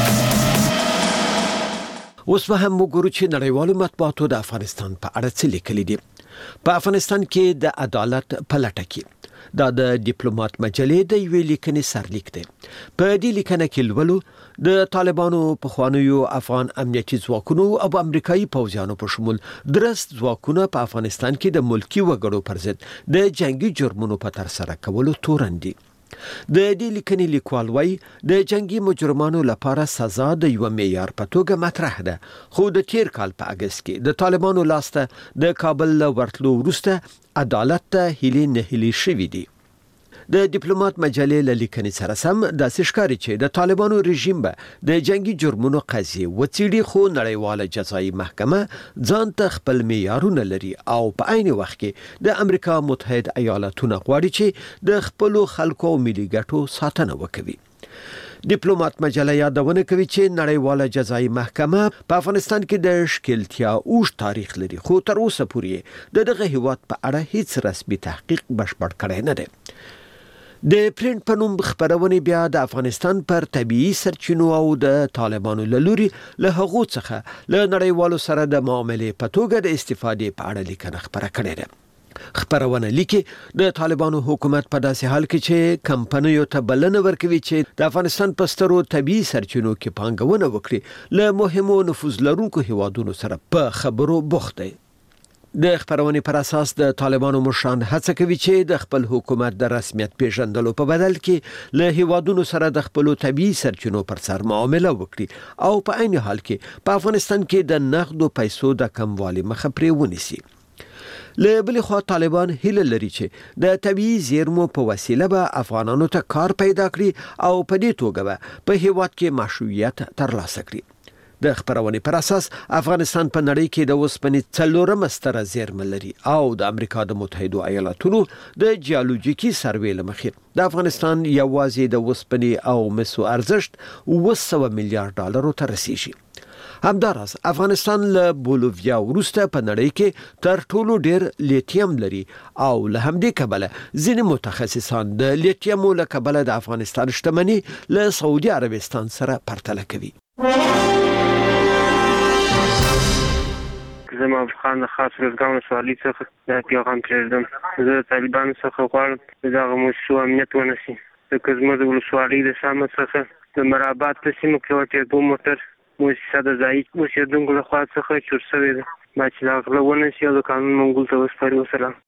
اوس به هم وګورو چې نړیوالو مطبوعاتو د افغانستان په اړه څه لیکلي دي. په افغانستان کې د عدالت په لټه کې دا د ډیپلوماټ مجلې د یوې لیکنې سرلیک دی. په دې لیکنه کې لولو د طالبانو پخوانیو افغان امنیتي ځواکونو او امریکایي پوځیانو په شمول درست ځواکونه په افغانستان کې د ملکی وګړو پر ضد د جنگي جرمونو په تر سره کولو تورن دي. د دې لیکنې لیکوال وایي د جنگي مجرمانو لپاره سزا د یو معیار په توګه مطرح ده، خو د تیر کال په اگست کې د طالبانو لاسته د کابل له ورتلو وروسته عدالت ته هیلې نه هیلې شوې دي. د ډیپلوماټ مجلې له لیکنې سره سم داسې ښکاري چې د طالبانو رژیم به د جنگي جرمونو قضیې وڅېړي، خو نړیواله جزایي محکمه ځان ته خپل معیارونه لري او په عین وخت کې د امریکا متحد ایالاتونه غواړي چې د خپلو خلکو او ملي ګټو ساتنه وکړي. ډیپلوماټ مجله یادونه کوي چې نړیواله جزایي محکمه په افغانستان کې د ښکیلتیا اوږد تاریخ لري، خو تر اوسه پورې د دغه هیواد په اړه هیڅ رسمي تحقیق بشپړ کړی نه دی. د پرینټ په نوم خبرونه بیا د افغانستان پر طبيعي سرچینو او د طالبانو له لوري له هغو څخه له نړیوالو سره د معاملې په توګه د استفادې په اړه لیکنه خبره کړې ده. خبرونه لیکي د طالبانو حکومت په داسې حال کې چې کمپنیو ته بلنه ورکوي چې د افغانستان په سترو طبيعي سرچینو کې پانګونه وکړي، له مهمو نفوذ لرونکو هیوادونو سره په خبرو بوخت دی. د خبرونې پر اساس د طالبانو مشران هڅه کوي چې د خپل حکومت د رسمیت پیژندلو په بدل کې له هیوادونو سره د خپل طبيعي سرچینو پر سر معامله وکړي او په عین حال کې په افغانستان کې د نقدو پیسو د کموالي مخه پرې ونیسي. له بل خوا طالبان هیله لري چې د طبيعي زیرمو په وسیله به افغانانو ته کار پیدا کړي او په دې توګه به په هیواد کې مشروعیت ترلاسه کړي. د خبرونې پر اساس افغانستان په نړۍ کې د اوسپنې څلورمه ستره زیرمه لري او د امریکا د متحده ایالاتونو د جیولوژیکي سروې له مخې د افغانستان یوازې د اوسپنې او مسو ارزښت اوه سوه میلیارډ ډالرو ته رسیږي. همداراز افغانستان له بولیویا وروسته په نړۍ کې تر ټولو ډیر لیتیم لري او له همدې کبله ځینې متخصصان د لیتیمو له کبله د افغانستان شتمني له سعودي عربستان سره پرتله کوي. زما افغان خاص روزګان سوالي څخه د پیغام پرېږدم. زه طالبانو څخه غواړم دغه موضوع امنیت ونیسي، ځکه زموږ د ولسوالۍ د شامه څخه د مرابات په سیمه کې یوه ټیربو موټر مؤسسه د ځایي اوسېدونکو لخوا څخه چور شوې ده، باید چې د هغه غله ونیسي او د قانون منګول ته وسپاري. وسلام.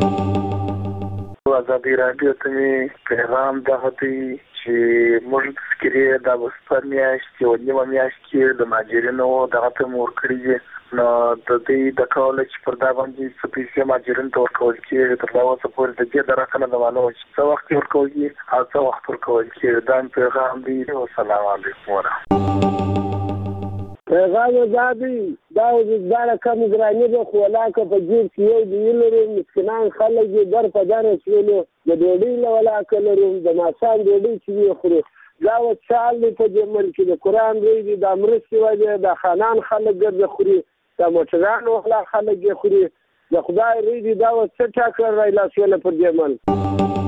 ازادي راډیو ته مې پیغام دغه دی چې موږ فکرې د اوسپر میاشت یو نیمه میاشت کې د مهاجرینو دغه ته مو ورکړي دي، نو د دې د کوله چې پر دا باندې څه پیسې مهاجرینو ته ورکول کېږي تر دا اوسه پورې د دې د رقم نه معلومه چې څه وخت ورکول کېږي او څه وخت ورکول کېږي. دا پیغام دی. والسلام علیکم ورحمة پیغام ازادي دا وزدار کم ګرانی به خو علاقه په جیب کې یو دی لري، مسکینان خلک دې در په در شولو د ډوډۍ له علاقه لري، د ماښام ډوډۍ چې خوري دا و چال په دې ملک د قران دی د امرسي وجه د خانان خلک ګرځي خوري، د موټرانو ولا خلک یې خوري، د خدای ریدي دا و څه ټاکر راځي لاسونه پر دې ملک.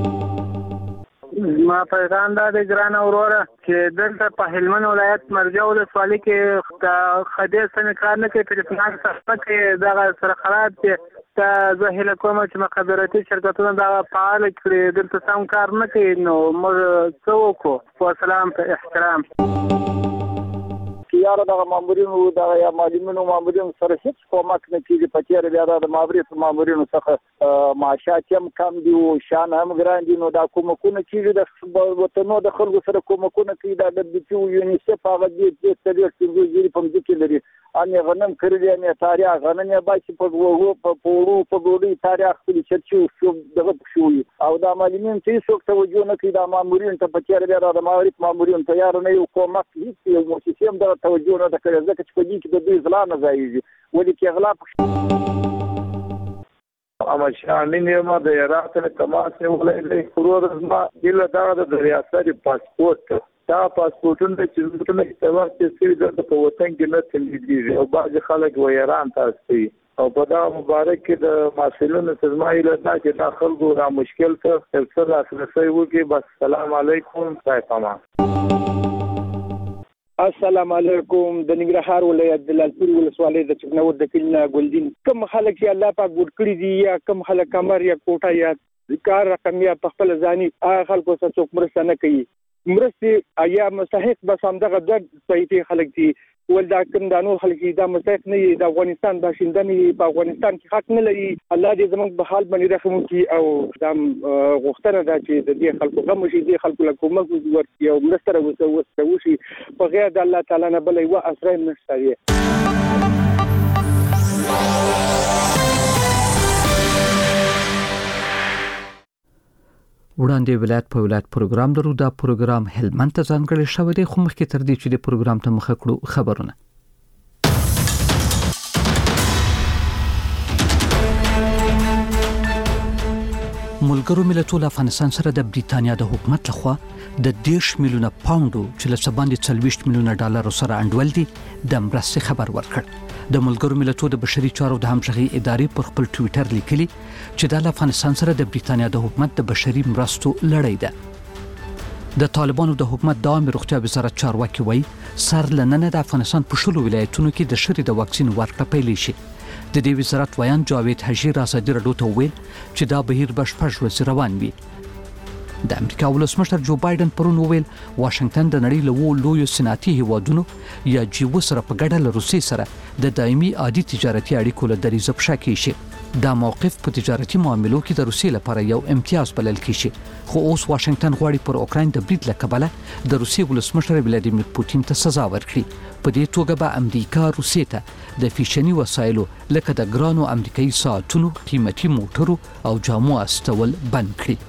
ما پیغام دا د ګران اوروره چې دلته په هلمند ولایت مرجع ولسوالۍ کې د خدای سره کار نه کوي، په پلان سره کې دغه سره خراب دي. ته زه هیله کوم چې مخابراتي شرکتونه دا فعال کړي، دلته سم کار نه کوي، نو موږ څه وکړو؟ والسلام په احترام. یاره دغه مامورینو دغه یا معلمینو مامورینو سره هیڅ کومک نه کېږي. په تېره بیا د مامورینو مامورینو څخه معاشات هم کم دي او شان هم ګران دي، نو دا کومکونه کېږي د وطنو د خلکو سره کومکونه کوي. دا د دې یونیسف هغه دې څلور پنځه زیري په مځکې لري، انې غنم کړي انې تاریخ غنم یې باسي په وګړو په وړو په ګوډۍ تاریخ خپل چرچو شو دغه شوی او دا معلمین چې څوک توجه نه کوي. دا مامورین ته په تېره بیا د مامورین مامورین ته یار نه یو کومک هیڅ یو مؤسسه هم دا توجه نه کوي، ځکه چې په دې کې د دوی غلا نه ځایږي. ولې کې غلا اما شامل یم د عراق له تماس ولې ضرورت ما دله دا د ریاست پاسپورت دا پاسپورتونه چې څنګه استعمال کیږي د په وطن کې نه تللیږي او بعض خلک و ایران تاسو او په دا مبارک کې د مسؤلینو سزمایي له چې داخل ګورا مشکل ته تلسل اساسي وږي. بس سلام علیکم صاحب. السلام علیکم. د ننګرهار ولایت د لالپور ولسوالۍ د چکنور د کلینا ګلدین کوم خلک چې الله پاک ګور کړی دي یا کوم خلک کمر یا کوټه یا کار رقم یا په خپل ځاني هغه خلکو څخه څوک مرسته نه کوي. مرستې یا مستحق بس همدغه د صحیح خلک دي ول دا کوم د نور خلک دا مستحق نه د افغانستان باشنده نه په افغانستان کې حق نه لري الله دې زموږ په حال باندې رحم وکړي او دا غوښتنه ده چې د دې خلکو غم شي دې خلکو له کومک ورکړي او مرسته وکړي په غیر د الله تعالی نه بل یو اسره نشته دی. وړاندې ولایت په ولایت پروګرام درو دا پروګرام هلمند ته ځانګړی شوی دی خو مخکې تر دې چې د پروګرام ته مخه کړو خبرونه. ملګرو ملتونو افغانستان سره د بریټانیا د حکومت لخوا د دیش میلیونه پاونډو چې له سباندې څلويشت میلیونه ډالر سره انډول دي د مرستې خبر ورکړ. د ملګرو ملتونو د بشري چارو د همغږي ادارې پر خپل ټوئیټر لیکلي چې د افغانستان سره د بریټانیا د حکومت د بشري مرستو لړۍ ده. د طالبانو د حکومت د عامه روغتیا وزارت چارواکي وایي سر لننه د افغانستان په شلو ولایتونو کې د شری د واکسین ورکړه پیلې شي. د دې وزارت ویان جاوید حجیر راسدي رډو ته ویل چې دا بهیر بشپړ ورځ روان وي. د امریکا ولسمشر جو بایدن پرون ویل واشنگټن د نړۍ له لویو صنعتي هیوادونو یا جیو سره په ګډه له روسي سره د دایمي عادي تجارتي اړیکو له دریزه په شکه شي. دا موقف په تجارتي معاملو کې د روسي لپاره یو امتیاز بلل کیږي خو اوس واشنگټن غواړي پر اوکراین د برید لکبله د روسي ولسمشر ولادیمیر پوتین ته سزا ورکړي. په دې توګه به امریکا روسي ته د فیشني وسایلو لکه د ګرانو امریکایي ساعتونو قیمتي موټرو او جامو استول بند کړي.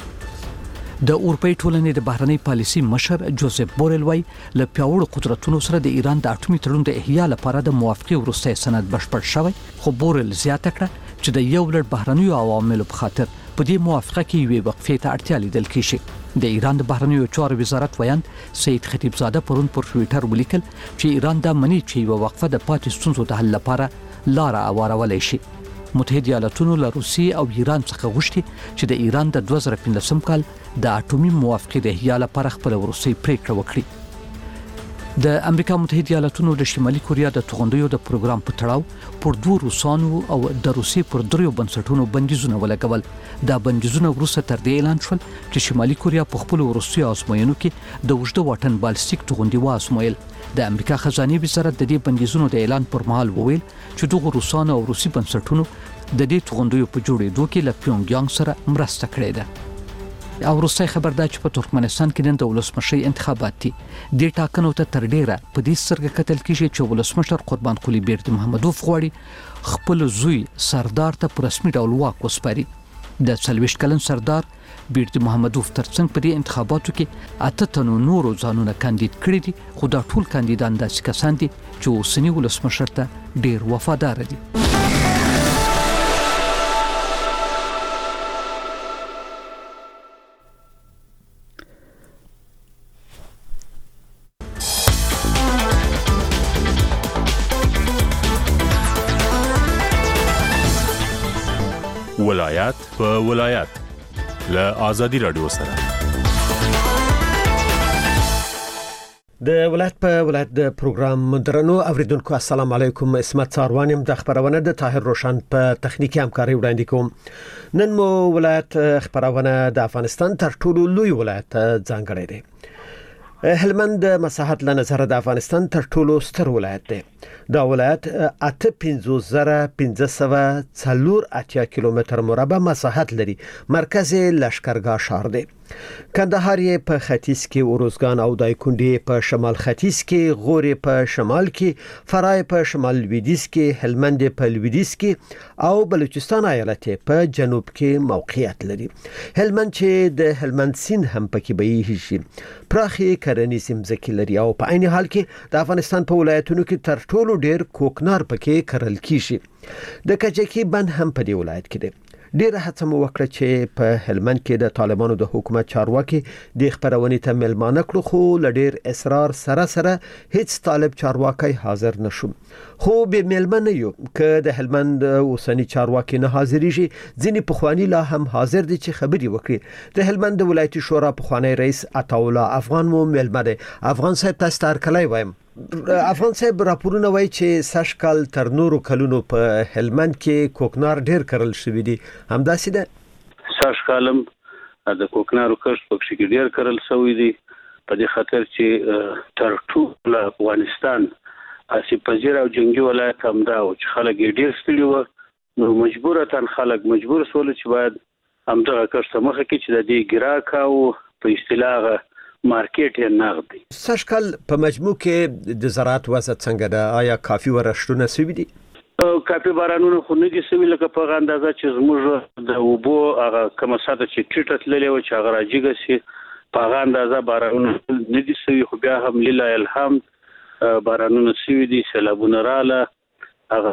د اروپای ټولنې د بهرنۍ پالیسي مشر جوزف بورل وای له پیاوړو قدرتونو سره د ایران د اټومي تړون د احیا لپاره د موافقه وروسته سند بشپړ شوی خو بورل زیاته کړه چې د یو لړ بهرنیو عواملو په خاطر په دې موافقه کې یوې وقفې ته اړتیا لیدل کېږي. د ایران د بهرنیو چارو وزارت ویاند سید خطیبزاده پرون پر ټوئیټر ولیکل چې ایران دا مني چې یو وقفه د پاتې ستونزو د حل لپاره لار اوارولای شي. متحده ایالاتونو له روسي او ایران څخه غوښتي چې د ایران د دوه زره پنځلسم کال د اټومي موافقې د احیا لپاره خپل وروستۍ پریکړه وکړي. د امریکا متحده ایالاتونو د شمالي کوریا د توغندیو د پروګرام په تړاو پر دوه روسانو او د روسي پر دریو بنسټونو بندیزونه ولګول. دا بندیزونه وروسته تر دې اعلان شول چې شمالي کوریا په خپل وروستي ازموینو کې د وژده واټن بالستیک توغندي وازمویل. د امریکا خزانه وزارت د دې بندیزونو د اعلان پر مهال وویل چې دغه روسانو او روسي بنسټونو د دې توغندیو په جوړېدو کې له پیونګیانګ سره مرسته کړې ده. او روسي خبر دا چې په ترکمنستان کې نن د ولسمشي انتخابات دي. د ټاکنو ته تر ډیره په دې سرګه کتل کیږي چې ولسمشر قربان قلی بیرته محمدوف غواړي خپل زوی سردار ته په رسمي ډول واک وسپاري. د څلويشت کلن سردار بیرته محمدوف ترڅنګ په دې انتخاباتو کې اته تنو نورو ځانونه کاندید کړي دي خو دا ټول کاندیدان داسې کسان دي چې اوسنی ولسمشر ته ډیر وفادار دي. ولایت په ولایت له آزادي رادیو سره د ولایت په ولایت د پروګرام درنو اوریدونکو السلام علیکم. اسمت ساروانم د خبرونه د طاهر روشن په تخنیکی همکاري وړاندې کوم. نن مو ولایت خبرونه د افغانستان تر ټولو لوی ولایت ځانګړی دی. هلمند د مساحت له نظر د افغانستان تر ټولو ستر ولایت دی. دا ولایت اته پنځوس زره پنځه سوه څلور اتیا کیلومتر مربع مساحت لري. مرکز لشکرګاه ښار دی. کندهار یې په ختیځ کې، اوروزګان او دایکنډي په شمال ختیځ کې، غوري په شمال کې، فرای په شمال لویدیځ کې، هلمند په لویدیځ کې او بلوچستان ایالت په جنوب کې موقعیت لري. هلمند چې د هلمند سیند هم پکې بهیږي شي پراخي کرنیزې مځکې لري او په عین حال کې د افغانستان په ولایتونو کې تر ټولو ډیر کوکنار پکې کرل کیږي. د کجکي بند هم په دې ولایت کې دی. ډیره هڅه مو وکړه چې په هلمند کې د طالبانو د حکومت چارواکي د خبرونې ته ملمانه کړو خو لډیر اصرار سره سره هیڅ طالب چارواکي حاضر نشو. خو به ملمنه یو که د هلمند اوسنی چارواکي نه حاضرېږي ځینې پخوانی لا هم حاضر دي چې خبري وکړي. د هلمند ولایتي شورا پخوانی رئیس عطاالله افغان مو ملمه دی. افغان صاحب تاسو ته هرکلی وایم. افغان صاحب راپورونه وایي چې سږ کال تر نورو کلونو په هلمند کې کوکنار ډیر کرل شوی دي، همداسې ده؟ سږ کالم د کوکنارو کښت پکې ډیر کرل شوی دی په دې خاطر چې تر ټولو افغانستان آسیب پذیر او جنگي ولایت هم دا او چې خلک ډیر ستړي و نو مجبورتاً خلک مجبور سول چې باید همدغه کښته مخه کې چې د دې ګراک او په اصطلاح مارکیټ یې نغد دی. سږکال په مجموع کې د زراعت وضع څنګه ده؟ آیا کافي ورښتونه سوي دي؟ کافي بارانونه خو نه دي سوي لکه په اندازه چې زموږ د اوبو هغه کومه ساده چې ټیټه تللې و چې هغه راجیګه سي په اندازه بارانونه نه دي سوي، خو بیا هم لله الحمد بارانونه سوي دي، سیلابونه رااله هغه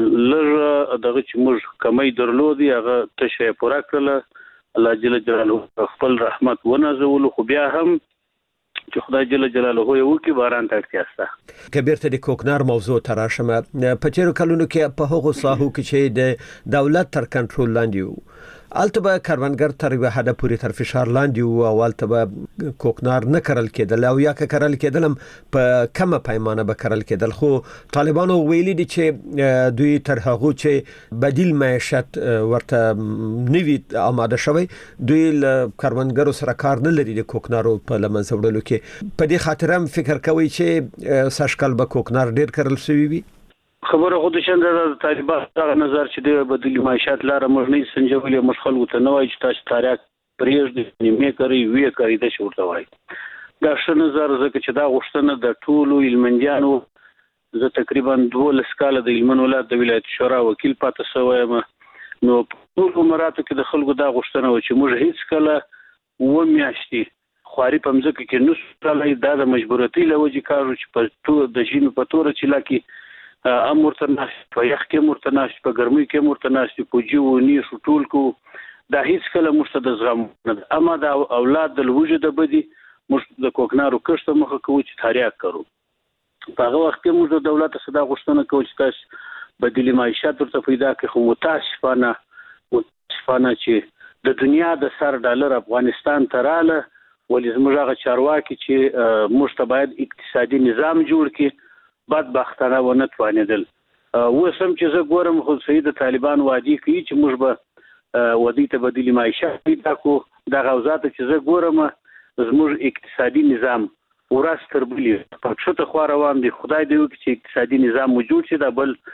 لږ دغه چې موږ کمی درلودي هغه تشه پوره کړله، الله جل جلاله خپل رحمت ونازولو، خو بیا هم چې خدای جل جلاله یو کې باران ته اړتیا شته. کبیر ته د کوکنار موضوع تراشمه په چیرې کلونو کې په هغو ساحو کې چې د دولت تر کنټرول لاندې وو البته به کاروانګر تر یو حد پورې تر فشار لاندې وو او البته به کوکنار نه کرل کېدل او یا که کرل کېدل هم په کمه پیمانه به کرل کېدل، خو طالبانو ویلي دي چې دوی تر هغه چې بدیل معیشت ورته نوي آماده شوی دوی کاروانګرو سره کار نه لري د کوکنارو په لمنځه وړلو کې. په دې خاطر هم فکر کوي چې سږکال به کوکنار ډیر کرل شوی وي. خبره خو د شند د طالبان دغه نظر چې د بدیل معیشت لاره موږ نه سنجولې مشخل وته نه وای چې تاسو تاریخ پرېږدي نیمه کوي وی کوي د شورته وای دا ش نظر زکه چې دا غوښتنه د ټولو علمندیانو زه تقریبا دولس کال د علمن ولایت د ولایت شورا وکیل پاتې شوم، نو ټول مراتو کې د خلکو دا غوښتنه و چې موږ هیڅ کله و میاشتي خواري په مځکه کې نو ستلای دا د مجبورتي لوجي کارو چې په تو د جین په تور چې لکه امر تناش په یخ کې مرتناش په ګرمۍ کې مرتناش په جیو نی ټول کو دا هیڅ کله مرشد زغم اما دا اولاد د وجود بدی مرشد د کوکنارو کښته مخه کوي چې تاریخ کړو. په هغه وخت کې موږ د دولت صدا غوښتنه کوي چې تاسو بدیل معیشت ورته پیدا کړئ، خو متاسفانه متاسفانه چې د دنیا د سر ډالر افغانستان تراله ولې زموږ هغه چارواکي چې موږ ته باید اقتصادي نظام جوړ کړي بدبختانه ونه توانېدل. وسم چې زه ګورم خو سید طالبان وادي کوي چې موږ به ودی ته بدیل معیشت پیدا کو د غوزات چې زه ګورم زموږ اقتصادي نظام ورس تر بلې په څه خو روان دي. خدای دې وکړي چې اقتصادي نظام موجود شي دا بل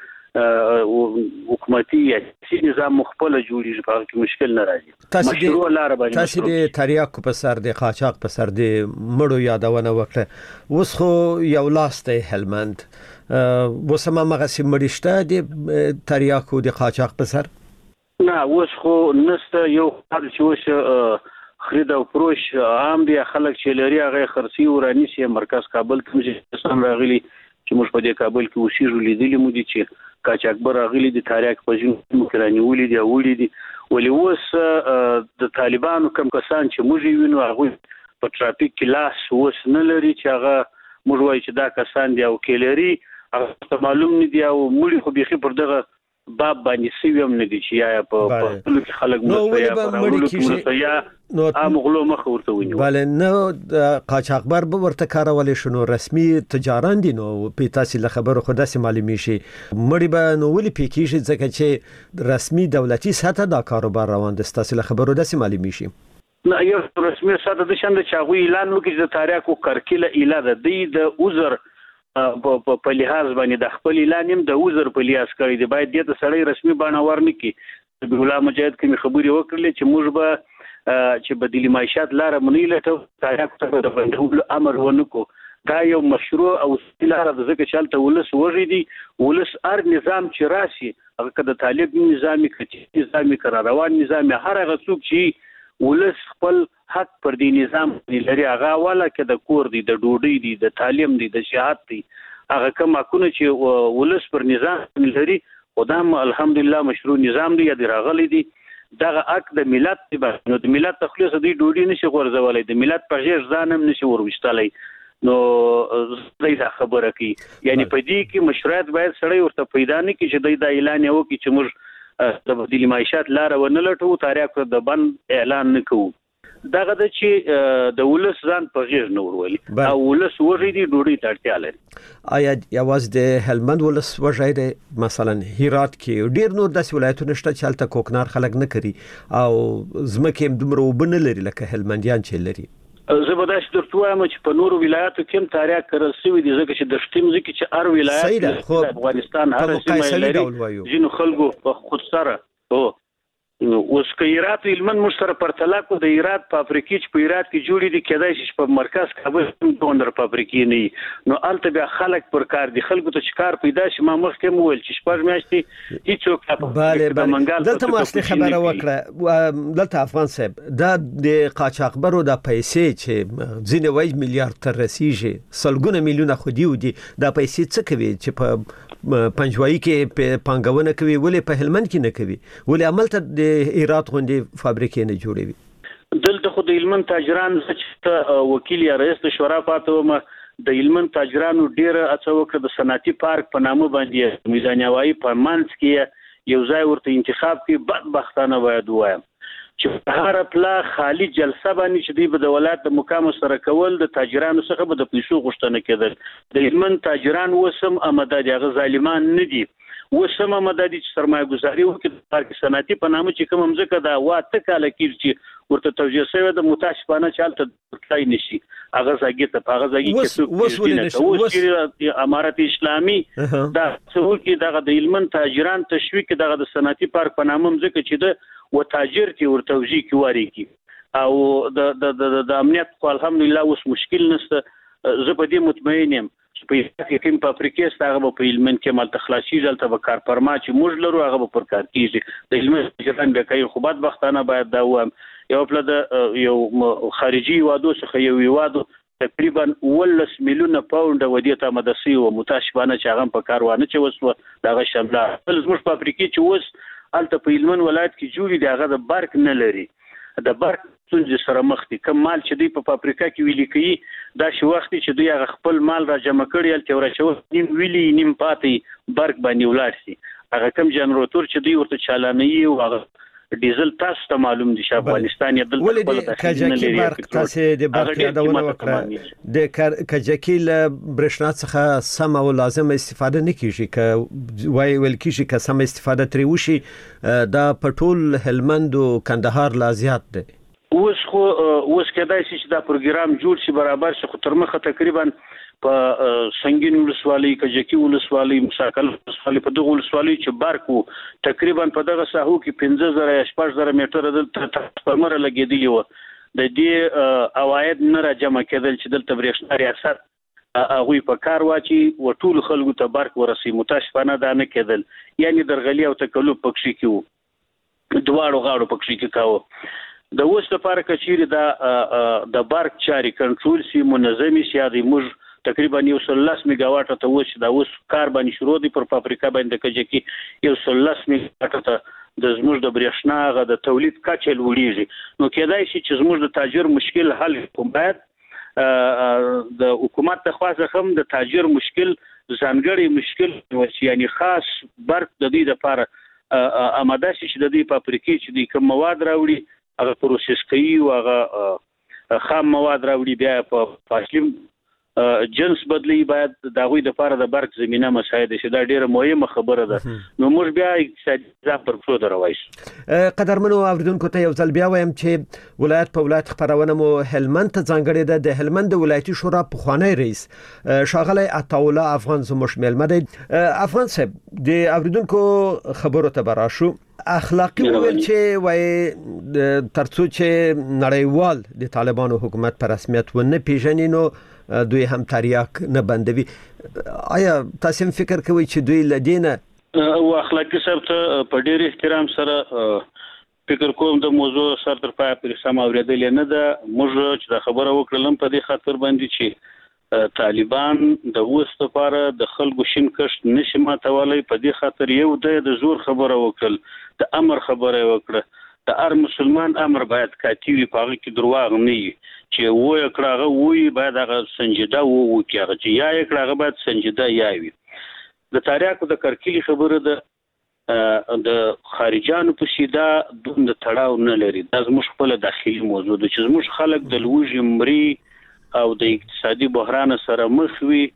حکومتي یا سیاسي نظام مخبل جوړیږي په کې مشکل نه راځي. مشروع لار باندې تاسو د تریاکو په سر د قاچاق په سر د مړو یادونه وکړه، اوس خو یو لاسته هلمند وسمه مغسی مړشته د تریاکو د قاچاق په سر نه اوس خو نسته یو حال چې وش خرید او فروش عام دي، خلک چې لري هغه خرسي ورانی سي مرکز کابل کې چې سم راغلي چې موږ په دې کابل کې اوسېږو لیدلې مو دي چې قاچاقبر راغلي دي تاریخ په ژوند مکرانی ولې دي وړي دي ولې اوس د طالبانو کم کسان چې موږ وینو هغه په ټرافیک کې لاس اوس نه لري چې هغه موږ وایي چې دا کسان دی او کېلري هغه معلوم نه دی او موږ خو بيخي پر دغه باب باندې سویم نه دي چې یا په خپل کې خلک مستیا یا عام غلو مخ ورته ونیو. بل نو قاچاقبر به ورته کارول شنو رسمي تجاران دي نو په تاسو له خبرو خو داسې معلومي شي مړي به نو ولې پېکیږي ځکه چې رسمي دولتي سطح دا کاروبار روان دي تاسو له خبرو داسې معلومي شي. نه یو رسمي سطح د شند چې غوي اعلان وکړي د تاریخ او کرکله اعلان دی د عذر په لحاظ باندې د خپل اعلان هم د عذر په لحاظ کړی دی باید د سړی رسمي باندې ورنه کی ګولا مجاهد کوم خبري وکړل چې موږ به چې بدیل معیشت لاره مونږ لټو تاریخ ته د بندول امر ونکو دا یو مشروع او لاره د ځکه چالت ولس وږي دي ولس ار نظام چې راشي هغه د طالب نظامی کچې نظامی قرار روان نظام هر هغه څوک چې ولس خپل حق پر دې نظام لري هغه والا کې د کور دي د ډوډۍ دي د تعلیم دي د شهادت دي هغه کوم حقونه چې ولس پر نظام لري خدام الحمدلله مشروع نظام دی د راغلي دي دغه حق د ملت دی نو د ملت تخلیص دی ډوډۍ نشي غورځولای د ملت په غیر ځانم نشي وروشتلای نو زه دا خبره کی یعنی په دې کې مشروعیت باید سړی ورته پیدا نه کی چې د اعلان یو کی چې موږ د بدیل معیشت لار ونه لټو تاریخ د بند اعلان نکو دغه د چې د ولس ځان په غیر نور ولي او ولس وږي دي ډوډۍ تړتیا لري. آیا یواز د هلمند ولس وږي دي مثلا هرات کې ډیر نور د ولایتونو شته چې الته کوکنار خلک نه کوي او زمکه هم دومره وبنه لري لکه هلمندیان چې لري زه به داسې درته وایم چې په نورو ولایاتو کې هم تاریخ کرل شوی دی ځکه چې د شتي مځکې چې هر ولایت د افغانستان هر سیمه لري ځینو خلکو په خود سره هو اوس که هرات علمن موږ سره پرتله کړو د هرات فابریکې چې په هرات کې جوړې دي کېدای شي په مرکز کابل دوندر فابریکې نه نو الته بیا خلک پر کار دي خلکو ته چې کار پیدا شي ما مخکې مو ویل چې شپږ میاشتې هیڅوک بله بله دلته ما اصلي خبره وکړه دلته افغان صاحب دا د قاچاقبرو د پیسې چې ځینې وایي میلیارډ ته رسیږي سلګونه میلیونه خو دي دي دا پیسې څه کوي چې په پنځوایي کې پانګونه کوي ولې په هلمند کې نه کوي ولې عملته د هرات غونډې فابریکې نه جوړوي دلته خو د هلمند تاجران چې وکیل یا رئیس د شورا پاتې وم د هلمند تاجرانو ډیره هڅه وکړه د صنعتي پارک په نامه باندې میدان هوایي په منځ کې یو ځای ورته انتخاب کړي بدبختانه باید وایم چې هر پلا خالی جلسه باندې چې دی په دولت د مقام سره کول د تاجرانو څخه به د پیسو غوښتنه کېدل د هلمند تاجران وسم امدادي هغه ظالمان نه دي وسم امدادي چې سرمایه گذاري وکړي د پارک صنعتي په نامه چې کوم مزکه دا واته کاله کېږي چې ورته توجیه شوی د متاشفانه چالت تلای نشي هغه ځای ته هغه ځای کې څوک امارت اسلامي دا څو کې دغه د هلمند تاجران تشویق دغه د صنعتي پارک په نامه مزکه چې د و تاجر تی ور توجیه کی واری کی او د د د امنیت خو الحمدلله اوس مشکل نشته زه په دې مطمئن یم چې په کوم په افریقا ستاره په هلمند کې مال تخلاصي ځلته به کار پرما چې موږ لرو هغه به پر کار کیږي د هلمند تاجران به کوي خو بعد بختانه باید دا وایم یو بل د یو خارجي وادو څخه یو وادو تقریبا ولس میلیونه پاونډ ودی ته مدسي او متاشبانه چې هغه په کاروانه چې وسو دغه شامل زموږ په افریقا چې وس الته په هلمند ولایت کې جوړي دی هغه د برق نه لري د برق څنګه سره مخ دي کوم مال چې دی په افریقا کې ویلي کوي دا شی وخت چې دوی هغه خپل مال را جمع کړی الته ورچو نیم ویلي نیم پاتې برق باندې ولار شي هغه کوم جنراتور چې دوی ورته چالانوي او هغه ډیزل تاسو ته معلوم دي چې افغانستان یې دلته خپل کجکی برق تاسو د برق یادونه وکړه د کجکی له برښنا څخه سم او لازم استفاده نه کیږي ک وای ول کیږي ک سم استفاده تری وشي دا پټول هلمند او کندهار لا زیات دي اوس خو اوس کېدای شي چې دا پروګرام جوړ شي برابر شي خو تر مخه تقریبا په سنگین ولسوالۍ کجکی ولسوالۍ مساکل ولسوالۍ په دغه ولسوالۍ چې برق وو تقریبا په دغه ساحو کې پنځه زره یا شپږ زره میټر د ترانسفارمر لګېدلی و د دې اواید نه را جمع کېدل چې دلته برېښنا ریاست هغه په کار واچي و ټول خلکو ته برق ورسي متاشفانه دا نه کېدل یعنی درغلي او تکلف پکښې کیو دواړو غاړو پکښې کې کاوه د اوس لپاره کچېری دا د برق چاري کنټرول سی منظمي سیادي موږ تقریبا یو سلس میگا واټ ته وش دا اوس کار باندې شروع دي پر فابریکا باندې کېږي یو سلس میگا واټ ته د زموږ د برېښنا غو د تولید کچه لوړیږي نو کېدای شي چې زموږ د تاجر مشکل حل کومات د حکومت ته خاصه هم د تاجر مشکل ځانګړي مشکل یعنی خاص برق د دې لپاره آماده شي چې د دې فابریکې چې د کوم مواد راوړي هغه پروسس کوي او هغه خام مواد راوړي بیا په فاصله جنس بدلی باید د غوی د لپاره د برق زمينه مساعده شي دا ډیره مهمه خبره ده نو موږ بیا اقتصادي ځان پر څو دروایو قدرمنو اوریدونکو ته یو ځل بیا وایم چې ولایت په ولایت خبرونه مو هلمند ته ځانګړې ده د هلمند ولایتي شورا په خوانی رئیس شاغله عطاوله افغان زموږ ملمه ده افغان صاحب د اوریدونکو خبرو ته براشو اخلاقی ویل چې وای ترڅو چې نړیوال د طالبانو حکومت پر رسمیت و نه پیژني نو دوی هم تریاک نه بندوي آیا تاسو فکر کوئ چې دوی لدینه او اخلاقی صاحب ته په ډیر احترام سره فکر کوم د موضوع سر تر پای پورې سم اوریدل نه ده موږ چې دا خبره وکړلم په دې خاطر باندې چې طالبان د وست لپاره د خلکو شین کښ نشي ماتولای په دې خاطر یو د زور خبره وکړل د امر خبره وکړه د هر مسلمان امر باید کاتیوي پاغه کې درواغ نه وي چې وې کړهغه وې باید هغه سنجیده وو کې هغه چې یا یې کړهغه باید سنجیده یا وي د تاریخ د کرکلی خبره ده د خارجانو په شیدا د تړاو نه لري د زموږ خپل داخلي موضوع د چې زموږ خلک د لوږې مري او د اقتصادي بحران سره مخ وي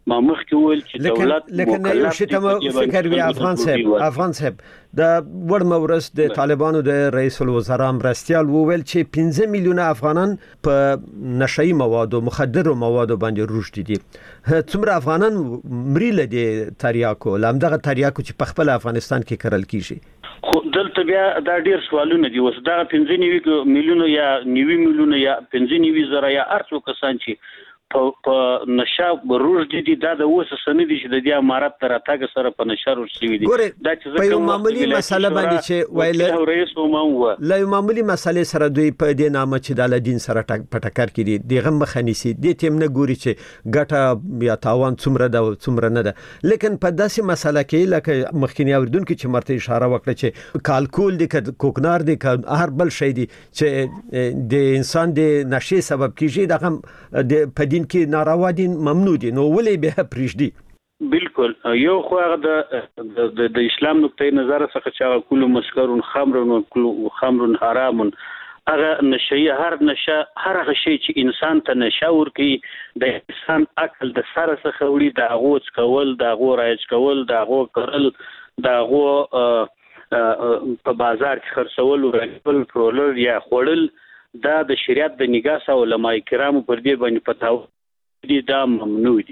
ما مخکې ویل چې دولت لکه یو شی ته فکر وی افغان صاحب افغان صاحب د ور مورس د طالبانو د رئیس الوزرا مرستيال وویل چې پنځه میلیونه افغانان په نشئی موادو مخدر موادو باندې روشتي دي څومره افغانان مریل دي تریاکو لامدغه تریاکو چې په خپل افغانستان کې کرل کیږي خو دلته بیا دا ډیر سوالونه دي اوس دا پنځه نیوي میلیونه یا نیوي میلیونه یا پنځه نیوي زره یا ارڅو کسان چې په نشه روج دي دا د اوس سند دي چې د دې امارات تر اتاګه سره په نشه روج شوی دي دا چې په معمولی مسله باندې چې وایله رئیس ومنو لا معمولی مسله سره دوی په دې نامه چې د لدین سره پټکر کړي دغه مخنیسي د تیم نه ګوري چې ګټه یا تاوان څومره ده څومره نه ده لیکن په داسې مسله کې لکه مخکینی اوردونکو چې مرته اشاره وکړه چې کالکول دي کوکنار دي هر بل شي دي چې د انسان د نشه سبب کیږي دغه د کې ناروا دي ممنوع دي نو ولې به پریږدي بالکل یو خو هغه د د اسلام نقطه نظر څخه چې کل مسکرون خمر او خمر حرام هغه نشه هر نشه هر هغه شی چې انسان ته نشه ورکي د انسان عقل د سره څخه وړي د غوڅ کول د غو راج کول د غو کرل د غو په بازار کې خرڅول او راکول پرولر یا خړل دا د شریعت د نگاه او علماء کرامو پر دې باندې پتاو دي دا ممنوع دي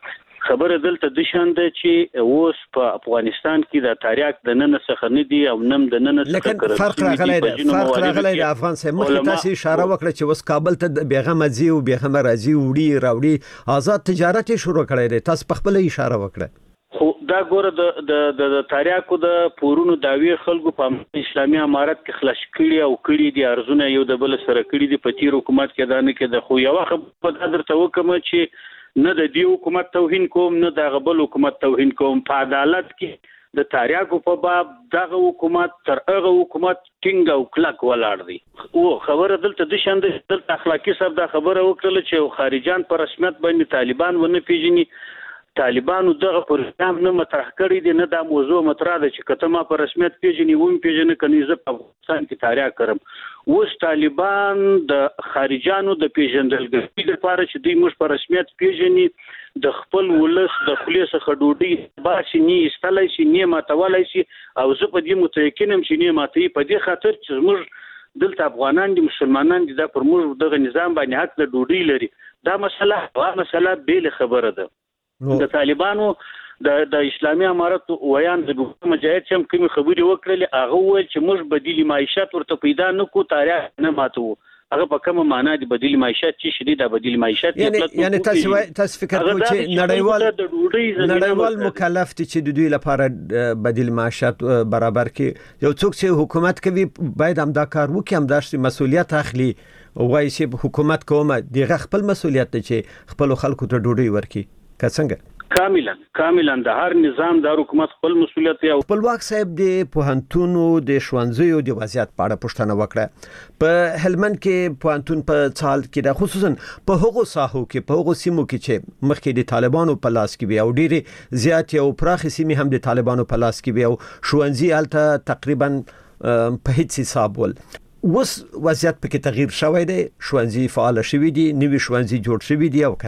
خبره دلته د شان ده چې اوس په افغانستان کې د تاریخ د نن څخه نه دي او نم د نن څخه لکه فرق راغلی دی فرق راغلی دی افغان سره مخکې تاسو اشاره وکړه چې اوس کابل ته بیغمه ځي او بیغمه راځي وړي راوړي آزاد تجارت شروع کړی دی تاسو په خپل اشاره وکړه خو دا ګوره د د د تاریخو د پورونو داوی خلکو په اسلامي امارات کې خلاص کړي او کړي دي ارزونه یو د بل سره کړي دي په تیر حکومت کې دا نه کې د خو یو خبره درته وکم چې نه د دې حکومت توهین کوم نه د غبل حکومت توهین کوم په عدالت کې د تاریخو په باب دغه حکومت تر هغه حکومت ټینګ او کلک ولاړ دی او خبره دلته د شاند د اخلاقی سب دا خبره وکړه چې خارجان په رسمیت باندې طالبان ونه پیژني طالبانو دغه پروګرام نه مطرح کړی دی نه دا موضوع مطرح ده چې کته ما په رسمیت پیژني ووم پیژنه کني زه په افغانستان کې تاریخ کوم اوس طالبان د خارجانو د پیژندګۍ لپاره چې دوی موږ په رسمیت پیژني د خپل ولس د خلیص خډوډي باسي نه استلای شي نه ماتولای شي او زه په دې متأکدم چې نه ماتي په دې خاطر چې موږ دلته افغانان دي مسلمانان دي دا پر موږ دغه نظام باندې حق د ډوډۍ لري دا مسله وا مسله بیل خبره ده د طالبانو د د اسلامي امارت ویان د مجاهد چې کوم خبري وکړلې هغه ول چې موږ بدیلی معیشت ورته پیدا نکو تاریخ نه ماتو هغه په کومه معنا د بدیلی معیشت چې شدید د بدیلی معیشت یعنی یعنی تاسو تاسو فکر کوئ چې نړیوال نړیوال مکلف دي چې د دوی لپاره بدیل معیشت برابر کړي یو څوک چې حکومت کوي باید هم دا کار وکړي هم دا مسؤلیت اخلي وایي چې حکومت کومه دغه خپل مسؤلیت دی چې خپل خلکو ته ډوډۍ ورکړي څنګه کاملا کاملا د هر نظام د حکومت خپل مسؤلیت دی خپلواک صاحب د پوهنتونو د شوانځیو د وضعیت په اړه پوښتنه وکړه په هلمند کې پوهنتون په څال کې د خصوصا په هغو ساحو کې په هغو سیمو کې چې مخکې د طالبانو په لاس کې وي او ډېری زیات او پراخ سیمې هم د طالبانو په لاس کې وي او شوانځي الته تقریبا په هیڅ حساب ول وس وضعیت په کې تغییر شوی دی شوانځي فعال شوی دي نوي شوانځي جوړ شوی دي او